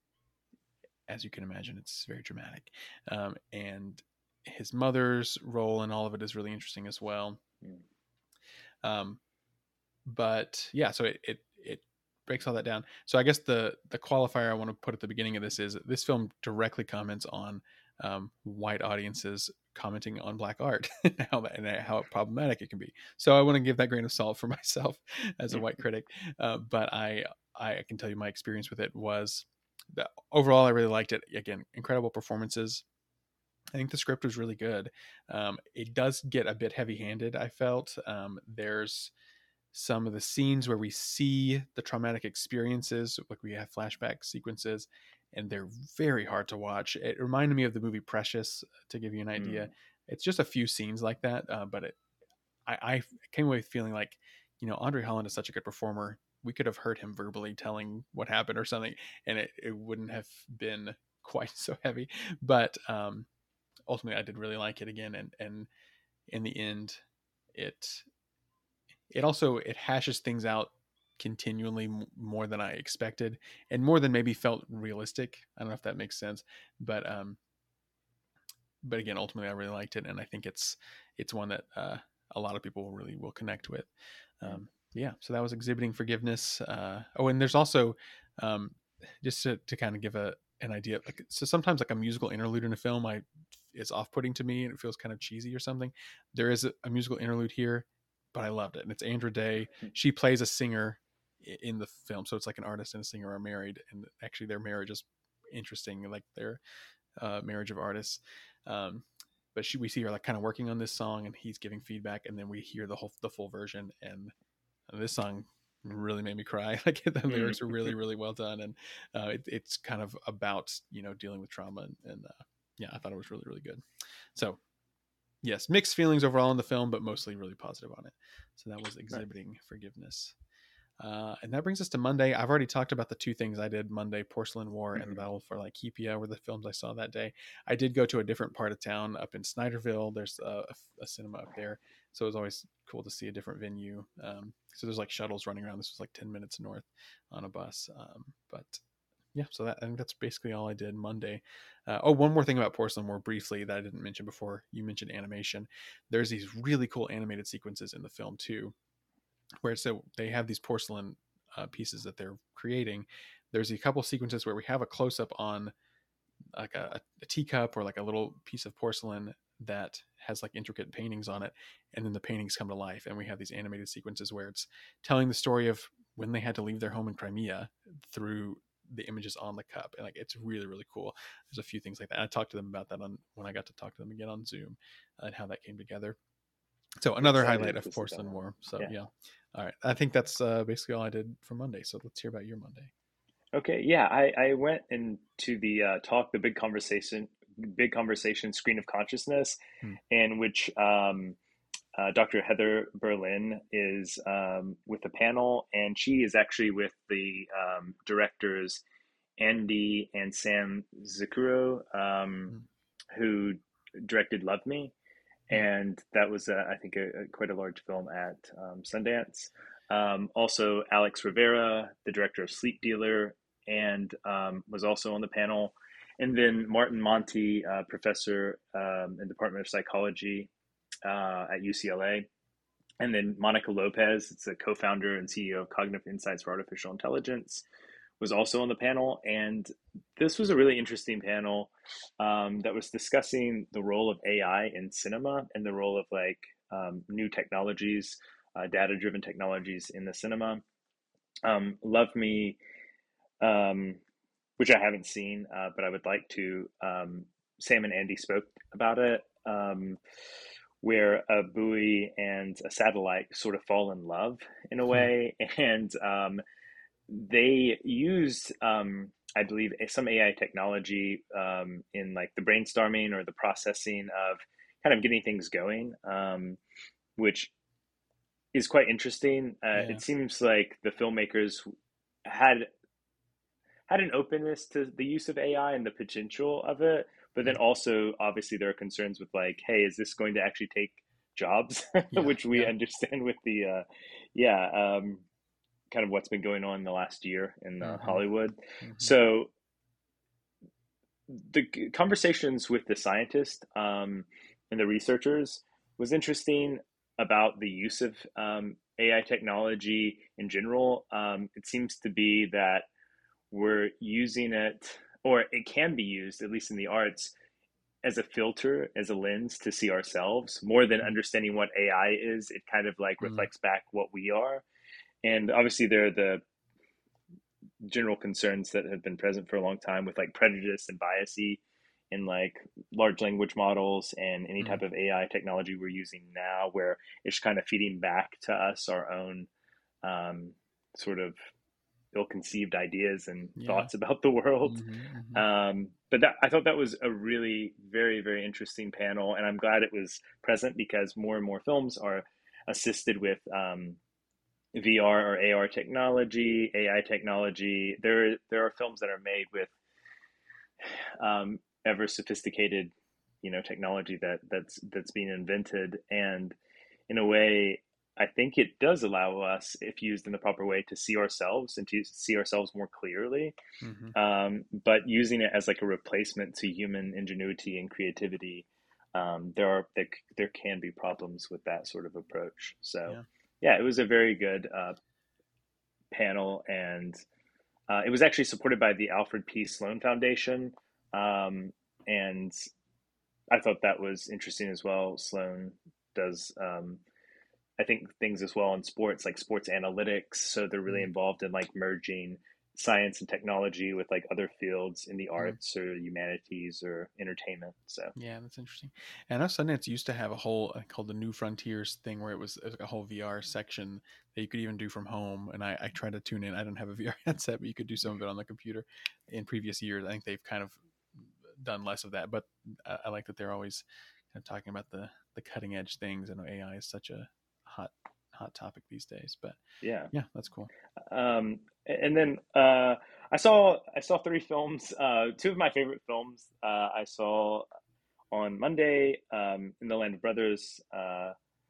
as you can imagine, it's very dramatic. Um, and his mother's role in all of it is really interesting as well. mm, Um, but yeah, so it, it it breaks all that down. So I guess the the qualifier I want to put at the beginning of this is this film directly comments on um, white audiences commenting on black art and how and how problematic it can be. So I want to give that grain of salt for myself as a white critic. Uh, but I I can tell you my experience with it was that overall I really liked it. Again, incredible performances. I think the script was really good. Um, it does get a bit heavy handed. I felt um, there's some of the scenes where we see the traumatic experiences, like we have flashback sequences, and they're very hard to watch. It reminded me of the movie Precious, to give you an idea. mm, It's just a few scenes like that, uh, but it, I, I came away feeling like, you know, Andre Holland is such a good performer. We could have heard him verbally telling what happened or something, and it, it wouldn't have been quite so heavy. But um, ultimately, I did really like it again, and and in the end, it it also it hashes things out continually more than I expected and more than maybe felt realistic. I don't know if that makes sense, but um, but again, ultimately, I really liked it, and I think it's it's one that uh, a lot of people really will connect with. mm. Um, yeah, so that was Exhibiting Forgiveness. Uh, oh, and there's also um, just to, to kind of give a an idea, like so sometimes like a musical interlude in a film, I is off putting to me and it feels kind of cheesy or something. There is a, a musical interlude here, but I loved it, and it's Andra Day. She plays a singer in the film, so it's like an artist and a singer are married, and actually their marriage is interesting, like their uh, marriage of artists. Um, but she, we see her like kind of working on this song, and he's giving feedback, and then we hear the whole the full version, and this song really made me cry. Like the Mm. lyrics are really really well done, and uh, it, it's kind of about, you know, dealing with trauma, and, and uh, yeah, I thought it was really really good. So yes, mixed feelings overall in the film, but mostly really positive on it. So that was Exhibiting Nice. Forgiveness. Uh, and that brings us to Monday. I've already talked about the two things I did Monday: Porcelain War and the Mhm. Battle for Laikipia were the films I saw that day. I did go to a different part of town up in Snyderville. There's a, a cinema up there, so it was always cool to see a different venue. Um, so there's like shuttles running around. This was like ten minutes north on a bus. Um, but yeah, so that, I think that's basically all I did Monday. Uh, oh, one more thing about Porcelain War briefly that I didn't mention before. You mentioned animation. There's these really cool animated sequences in the film too, where so they have these porcelain uh, pieces that they're creating. There's a couple sequences where we have a close up on like a, a teacup or like a little piece of porcelain that has like intricate paintings on it, and then the paintings come to life, and we have these animated sequences where it's telling the story of when they had to leave their home in Crimea through the images on the cup. And like it's really really cool. There's a few things like that. I talked to them about that on when I got to talk to them again on Zoom, uh, and how that came together. So I'm another highlight excited of to see that Porcelain one. War. So Yeah. yeah. All right. I think that's uh, basically all I did for Monday. So let's hear about your Monday. Okay, yeah, I, I went into the uh, talk, the big conversation, big conversation, Screen of Consciousness, Hmm. in which um, uh, Doctor Heather Berlin is um, with the panel, and she is actually with the um, directors Andy and Sam Zakuro, um, Hmm. who directed Love Me, Hmm. and that was, uh, I think, a, a, quite a large film at um, Sundance. Um, also, Alex Rivera, the director of Sleep Dealer, and um, was also on the panel. And then Martin Monti, uh, professor um, in the Department of Psychology uh, at U C L A. And then Monica Lopez, it's a co-founder and C E O of Cognitive Insights for Artificial Intelligence, was also on the panel. And this was a really interesting panel um, that was discussing the role of A I in cinema and the role of like um, new technologies, uh, data-driven technologies in the cinema. Um, Love Me, um, which I haven't seen, uh, but I would like to. Um, Sam and Andy spoke about it, um, where a buoy and a satellite sort of fall in love in a Hmm. way, and um, they used, um, I believe, some A I technology um, in like the brainstorming or the processing of kind of getting things going, um, which is quite interesting. Uh, Yeah. it seems like the filmmakers had had an openness to the use of A I and the potential of it, but then Hmm. also obviously there are concerns with like, hey, is this going to actually take jobs, Yeah. which we Yeah. understand with the, uh, yeah, um, kind of what's been going on in the last year in uh, Hmm. Hollywood. Hmm. So the conversations with the scientists um, and the researchers was interesting about the use of um, A I technology in general. Um, it seems to be that we're using it, or it can be used, at least in the arts, as a filter, as a lens to see ourselves more than understanding what A I is. It kind of like Hmm. reflects back what we are. And obviously, there are the general concerns that have been present for a long time with like prejudice and biasy in like large language models and any Hmm. type of A I technology we're using now, where it's kind of feeding back to us our own um, sort of ill-conceived ideas and Yeah. thoughts about the world. Hmm. Hmm. Um, but that, I thought that was a really very very interesting panel, and I'm glad it was present because more and more films are assisted with um, V R or A R technology, A I technology. There there are films that are made with um, ever sophisticated, you know, technology that that's that's being invented, and in a way, I think it does allow us, if used in the proper way, to see ourselves and to see ourselves more clearly. Hmm. Um, but using it as like a replacement to human ingenuity and creativity, um, there are there, there can be problems with that sort of approach. So, Yeah. yeah, it was a very good uh, panel, and uh, it was actually supported by the Alfred P. Sloan Foundation, um, and I thought that was interesting as well. Sloan does, um, I think, things as well in sports, like sports analytics. So they're really Hmm. involved in like merging science and technology with like other fields in the Mm. arts or humanities or entertainment. So Yeah, that's interesting. And I know Sundance used to have a whole uh, called the New Frontiers thing where it was uh, a whole V R section that you could even do from home. And I, I tried to tune in. I don't have a V R headset, but you could do some of it on the computer. In previous years, I think they've kind of done less of that. But I, I like that they're always kind of talking about the the cutting edge things. I know A I is such a hot hot topic these days. But yeah. yeah, that's cool. Um, and then uh, I saw I saw three films. Uh, two of my favorite films uh, I saw on Monday, um, In the Land of Brothers, uh,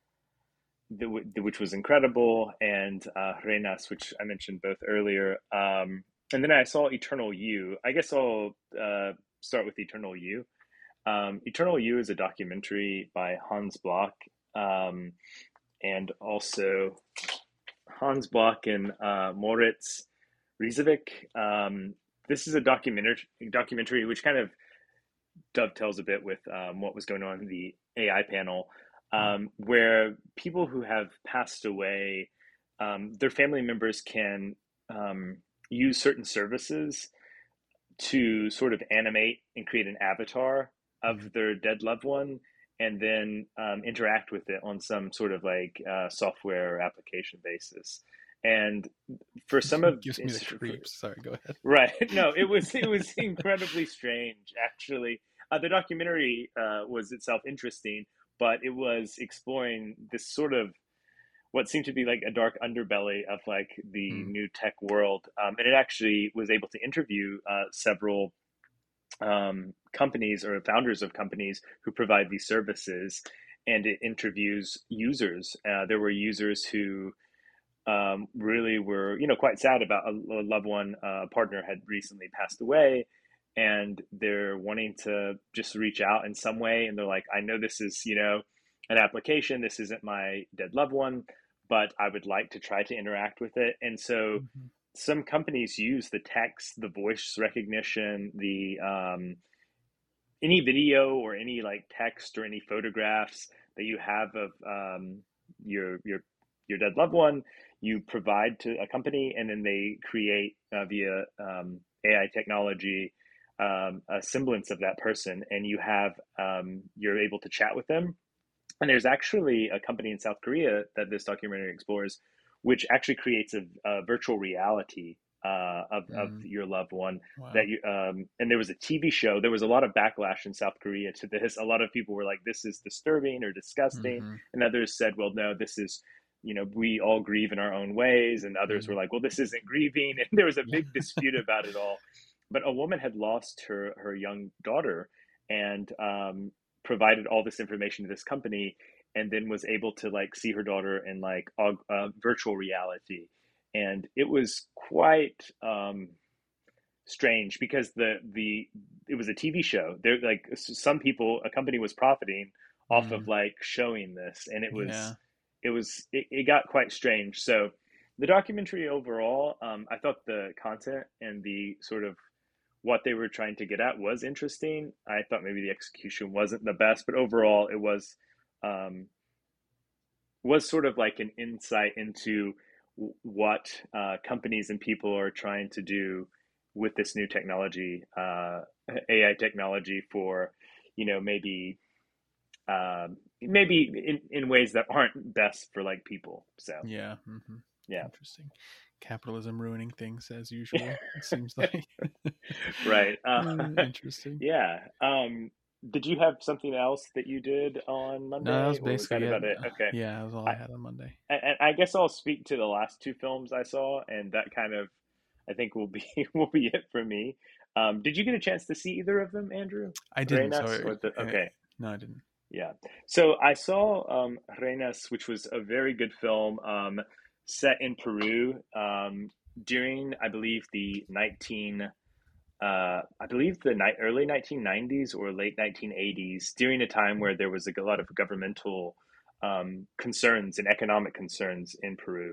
the, which was incredible, and uh, Reinas, which I mentioned both earlier. Um, and then I saw Eternal You. I guess I'll uh, start with Eternal You. Um, Eternal You is a documentary by Hans Block, um, and also Hans Block and uh, Moritz Riesevik. Um, this is a documentary, documentary which kind of dovetails a bit with um, what was going on in the A I panel, um, where people who have passed away, um, their family members can um, use certain services to sort of animate and create an avatar of Mhm. their dead loved one, and then um, interact with it on some sort of like uh, software or application basis. And for some of Gives me the for, creeps. Sorry, go ahead. right, no, it was it was incredibly strange, actually. Uh, the documentary uh, was itself interesting, but it was exploring this sort of what seemed to be like a dark underbelly of like the Mm. new tech world, um, and it actually was able to interview uh, several um, companies or founders of companies who provide these services, and it interviews users. Uh, there were users who um, really were, you know, quite sad about a, a loved one, uh, a partner had recently passed away, and they're wanting to just reach out in some way. And they're like, I know this is, you know, an application. This isn't my dead loved one, but I would like to try to interact with it. And so Mhm. some companies use the text, the voice recognition, the um, any video or any like text or any photographs that you have of um, your your your dead loved one, you provide to a company, and then they create uh, via um, A I technology um, a semblance of that person, and you have um, you're able to chat with them. And there's actually a company in South Korea that this documentary explores, which actually creates a, a virtual reality uh, of of Mm. your loved one. That Wow. you um, and there was a T V show. There was a lot of backlash in South Korea to this. A lot of people were like, "This is disturbing or disgusting," Mm-hmm. and others said, "Well, no, this is." You know, we all grieve in our own ways, and others were Mm. like, "Well, this isn't grieving," and there was a Yeah. big dispute about it all. But a woman had lost her her young daughter, and um, provided all this information to this company, and then was able to like see her daughter in like aug- uh, virtual reality, and it was quite um, strange because the the it was a T V show. There like some people, a company was profiting off of Mm. like showing this, and it was Yeah. it was it, it got quite strange. So the documentary overall, um, I thought the content and the sort of what they were trying to get at was interesting. I thought maybe the execution wasn't the best, but overall it was um, was sort of like an insight into what uh, companies and people are trying to do with this new technology, uh, A I technology, for you know maybe um, maybe in, in ways that aren't best for like people. So Yeah. Mm-hmm. yeah, Interesting. Capitalism ruining things as usual. It seems like. right. Uh, Uh, interesting. yeah. Um, did you have something else that you did on No, that Monday, was or was that basically it. about it? Uh, Okay. Yeah, that was all I, I had on Monday. and I guess I'll speak to the last two films I saw, and that kind of, I think, will be will be it for me. Um, did you get a chance to see either of them, Andrew? I didn't. Reinas So, or the uh, okay, no, I didn't. yeah. So I saw um, Reinas, which was a very good film, um, set in Peru um, during, I believe, the nineteen, uh, I believe the ni- early nineteen nineties or late nineteen eighties, during a time where there was like, a lot of governmental um, concerns and economic concerns in Peru.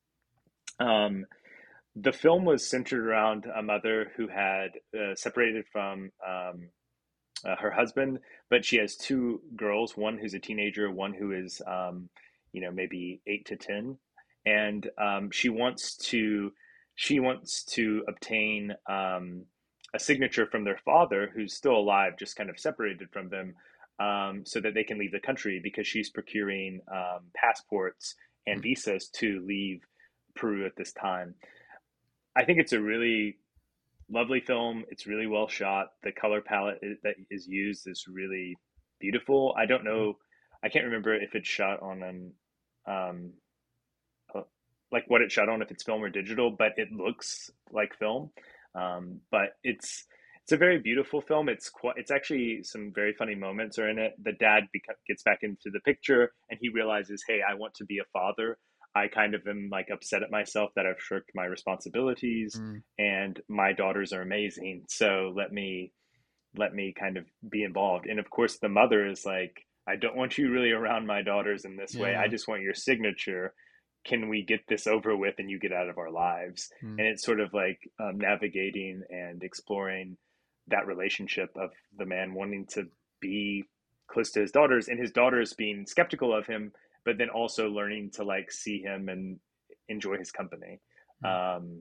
Um, the film was centered around a mother who had uh, separated from um, uh, her husband, but she has two girls, one who's a teenager, one who is, um, you know, maybe eight to ten. And um, she wants to she wants to obtain um, a signature from their father, who's still alive, just kind of separated from them, um, so that they can leave the country because she's procuring um, passports and Mm. visas to leave Peru at this time. I think it's a really lovely film. It's really well shot. The color palette that is used is really beautiful. I don't know, I can't remember if it's shot on an um, uh, like what it's shot on, if it's film or digital, but it looks like film. Um, but it's it's a very beautiful film. It's quite, it's actually some very funny moments are in it. The dad beca- gets back into the picture and he realizes, hey, I want to be a father. I kind of am like upset at myself that I've shirked my responsibilities, Mm. and my daughters are amazing. So let me let me kind of be involved. And of course, the mother is like, I don't want you really around my daughters in this way. I Yeah. just want your signature. Can we get this over with and you get out of our lives? Mm. And it's sort of like um, navigating and exploring that relationship of the man wanting to be close to his daughters and his daughters being skeptical of him, but then also learning to like see him and enjoy his company. Mm. Um,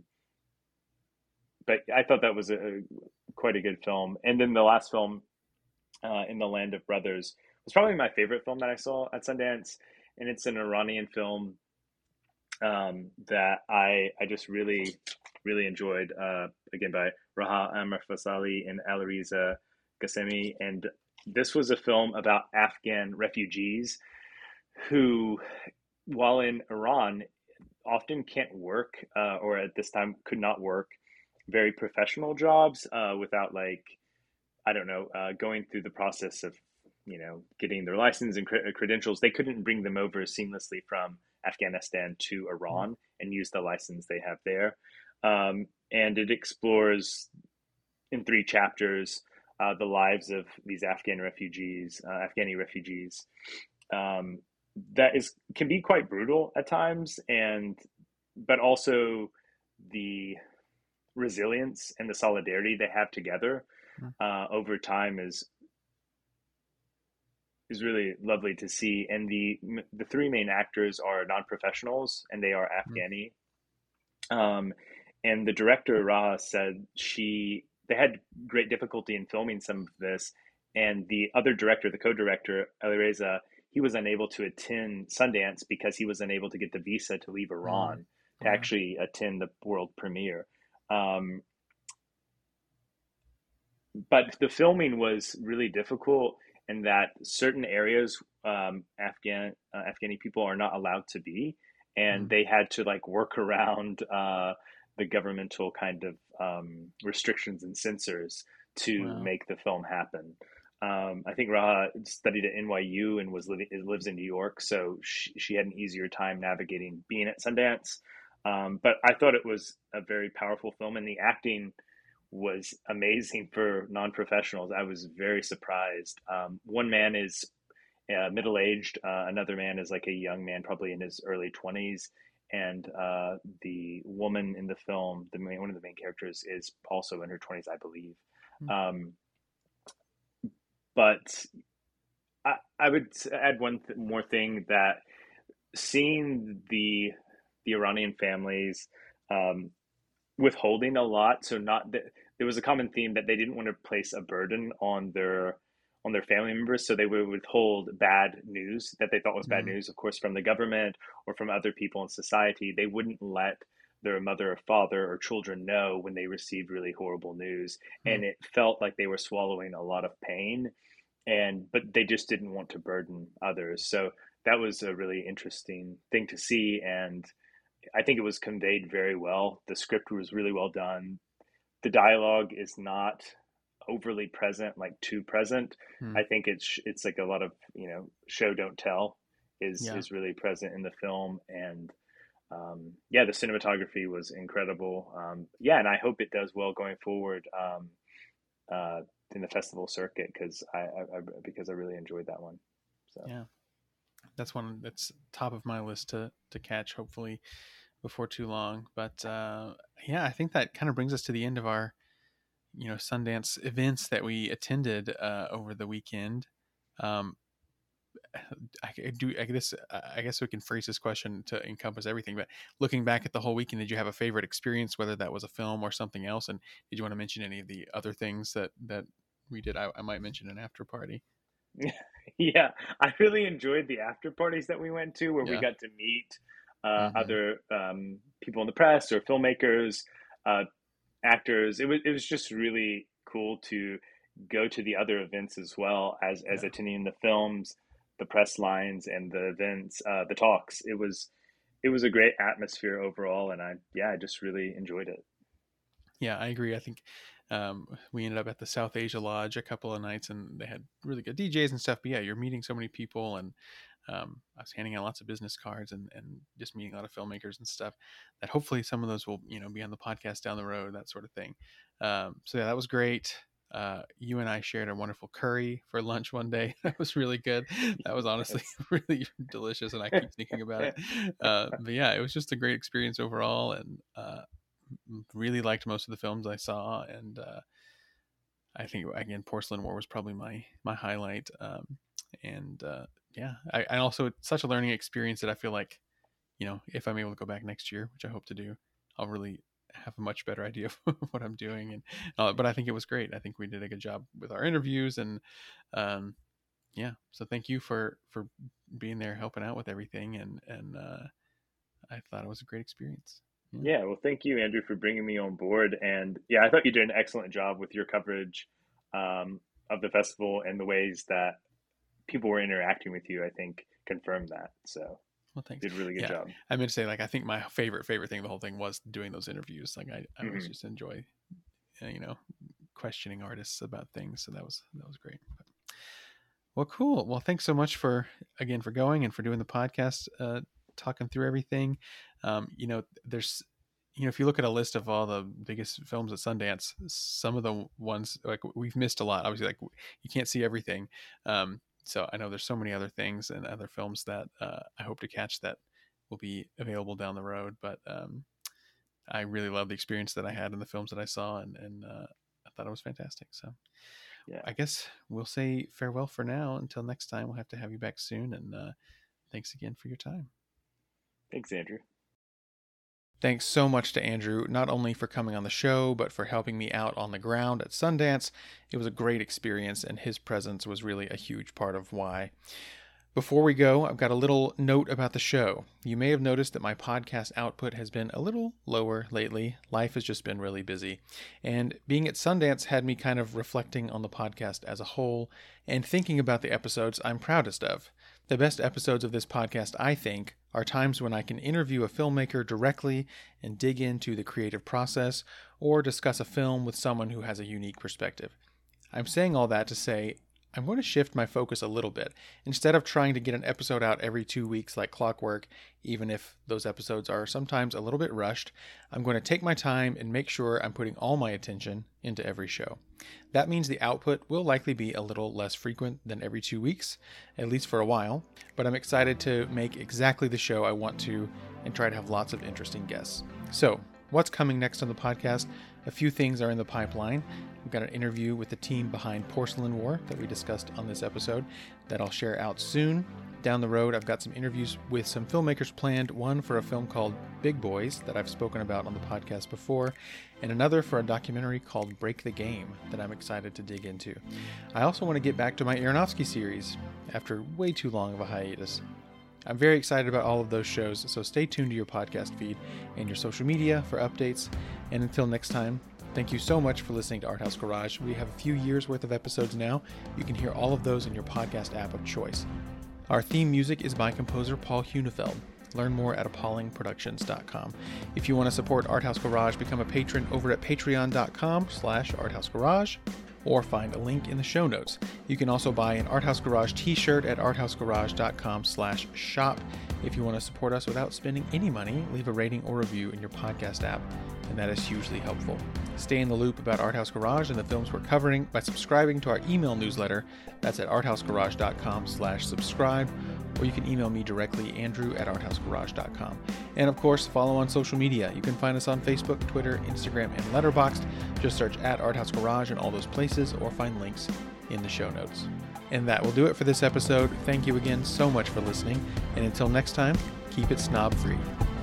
but I thought that was a, a quite a good film. And then the last film, uh, In the Land of Brothers, was probably my favorite film that I saw at Sundance, and it's an Iranian film um, that I I just really really enjoyed. Uh, again, by Raha Amr Fasali and Alireza Ghasemi, and this was a film about Afghan refugees who, while in Iran, often can't work, uh, or at this time could not work very professional jobs uh, without like I don't know uh, going through the process of you know getting their license and cre- credentials. They couldn't bring them over seamlessly from Afghanistan to Mm. Iran and use the license they have there. Um, and it explores in three chapters uh, the lives of these Afghan refugees, uh, Afghani refugees. Um, that is can be quite brutal at times, and but also the resilience and the solidarity they have together Mm. uh, over time is is really lovely to see. And the the three main actors are non-professionals, and they are Mm. Afghani. Um, and the director Raha said she they had great difficulty in filming some of this, and the other director, the co-director Alireza, he was unable to attend Sundance because he was unable to get the visa to leave Mm. Iran to Wow. actually attend the world premiere. Um, but the filming was really difficult in that certain areas um, Afghan uh, Afghani people are not allowed to be, and Mm. they had to like work around uh, the governmental kind of um, restrictions and censors to Wow. make the film happen. Um, I think Raha studied at N Y U and was living lives in New York, so she, she had an easier time navigating being at Sundance. Um, but I thought it was a very powerful film, and the acting was amazing for non-professionals. I was very surprised. Um, one man is uh, middle-aged, uh, another man is like a young man, probably in his early twenties, and uh, the woman in the film, the main, one of the main characters, is also in her twenties, I believe. Mm. Um, but I, I would add one th- more thing, that seeing the the Iranian families um, withholding a lot. So not that there was a common theme that they didn't want to place a burden on their on their family members, so they would withhold bad news that they thought was bad Mm. news, of course, from the government or from other people in society. They wouldn't let their mother or father or children know when they received really horrible news, and Mm. it felt like they were swallowing a lot of pain, and but they just didn't want to burden others. So that was a really interesting thing to see, and I think it was conveyed very well. The script was really well done. The dialogue is not overly present, like too present. Mm. I think it's it's like a lot of you know show don't tell is Yeah. is really present in the film, and um, yeah, the cinematography was incredible. Um, yeah, and I hope it does well going forward um, uh, in the festival circuit because I, I, I because I really enjoyed that one. So Yeah. That's one that's top of my list to to catch, hopefully before too long. But uh, yeah, I think that kind of brings us to the end of our, you know, Sundance events that we attended uh, over the weekend. Um, I do. I guess I guess we can phrase this question to encompass everything. But looking back at the whole weekend, did you have a favorite experience, whether that was a film or something else? And did you want to mention any of the other things that that we did? I, I might mention an after party. Yeah, I really enjoyed the after parties that we went to, where we Yeah. got to meet uh, hmm other um, people in the press or filmmakers, uh, actors. It was it was just really cool to go to the other events as well as as Yeah. attending the films, the press lines, and the events, uh, the talks. It was it was a great atmosphere overall, and I yeah, I just really enjoyed it. Yeah, I agree. I think um, we ended up at the South Asia Lodge a couple of nights, and they had really good D Js and stuff. But yeah, you're meeting so many people, and um, I was handing out lots of business cards and, and just meeting a lot of filmmakers and stuff. That hopefully some of those will you know be on the podcast down the road, that sort of thing. Um, so yeah, that was great. Uh, you and I shared a wonderful curry for lunch one day. That was really good. That was honestly Yes. really delicious, and I keep thinking about it. Uh, but yeah, it was just a great experience overall, and uh, really liked most of the films I saw, and uh, I think again, Porcelain War was probably my my highlight. Um, and uh, yeah, I, I also it's such a learning experience that I feel like, you know, if I'm able to go back next year, which I hope to do, I'll really have a much better idea of what I'm doing. And uh, but I think it was great. I think we did a good job with our interviews, and um, yeah. So thank you for for being there, helping out with everything, and and uh, I thought it was a great experience. Yeah. Yeah, well, thank you, Andrew, for bringing me on board. And yeah, I thought you did an excellent job with your coverage um, of the festival, and the ways that people were interacting with you, I think, confirmed that. So Well, thanks. you did a really good Yeah, job. I meant to say, like, I think my favorite favorite thing of the whole thing was doing those interviews. Like, I, I always Hmm. just enjoy, uh, you know, questioning artists about things. So that was that was great. But, well, cool. Well, thanks so much for again for going and for doing the podcast, uh, talking through everything. Um, you know, there's, you know, if you look at a list of all the biggest films at Sundance, some of the ones like we've missed a lot. Obviously, like you can't see everything. Um, so I know there's so many other things and other films that uh, I hope to catch that will be available down the road. But um, I really love the experience that I had in the films that I saw, and and uh, I thought it was fantastic. So Yeah. I guess we'll say farewell for now. Until next time, we'll have to have you back soon. And uh, thanks again for your time. Thanks, Andrew. Thanks so much to Andrew, not only for coming on the show, but for helping me out on the ground at Sundance. It was a great experience, and his presence was really a huge part of why. Before we go, I've got a little note about the show. You may have noticed that my podcast output has been a little lower lately. Life has just been really busy. And being at Sundance had me kind of reflecting on the podcast as a whole and thinking about the episodes I'm proudest of. The best episodes of this podcast, I think, are times when I can interview a filmmaker directly and dig into the creative process, or discuss a film with someone who has a unique perspective. I'm saying all that to say I'm going to shift my focus a little bit. Instead of trying to get an episode out every two weeks like clockwork, even if those episodes are sometimes a little bit rushed, I'm going to take my time and make sure I'm putting all my attention into every show. That means the output will likely be a little less frequent than every two weeks, at least for a while, but I'm excited to make exactly the show I want to and try to have lots of interesting guests. So, what's coming next on the podcast? A few things are in the pipeline. We've got an interview with the team behind Porcelain War that we discussed on this episode that I'll share out soon. Down the road, I've got some interviews with some filmmakers planned, one for a film called Big Boys that I've spoken about on the podcast before, and another for a documentary called Break the Game that I'm excited to dig into. I also want to get back to my Aronofsky series after way too long of a hiatus. I'm very excited about all of those shows, so stay tuned to your podcast feed and your social media for updates. And until next time, thank you so much for listening to Art House Garage. We have a few years worth of episodes now. You can hear all of those in your podcast app of choice. Our theme music is by composer Paul Hunefeld. Learn more at appalling productions dot com. If you want to support Art House Garage, become a patron over at patreon dot com slash arthousegarage. Or find a link in the show notes. You can also buy an Art House Garage t-shirt at arthousegarage dot com slash shop. If you want to support us without spending any money, leave a rating or review in your podcast app, and that is hugely helpful. Stay in the loop about Art House Garage and the films we're covering by subscribing to our email newsletter. That's at arthousegarage dot com slash subscribe. Or you can email me directly, Andrew at arthousegarage dot com. And of course, follow on social media. You can find us on Facebook, Twitter, Instagram, and Letterboxd. Just search at Art House Garage in all those places, or find links in the show notes. And that will do it for this episode. Thank you again so much for listening. And until next time, keep it snob free.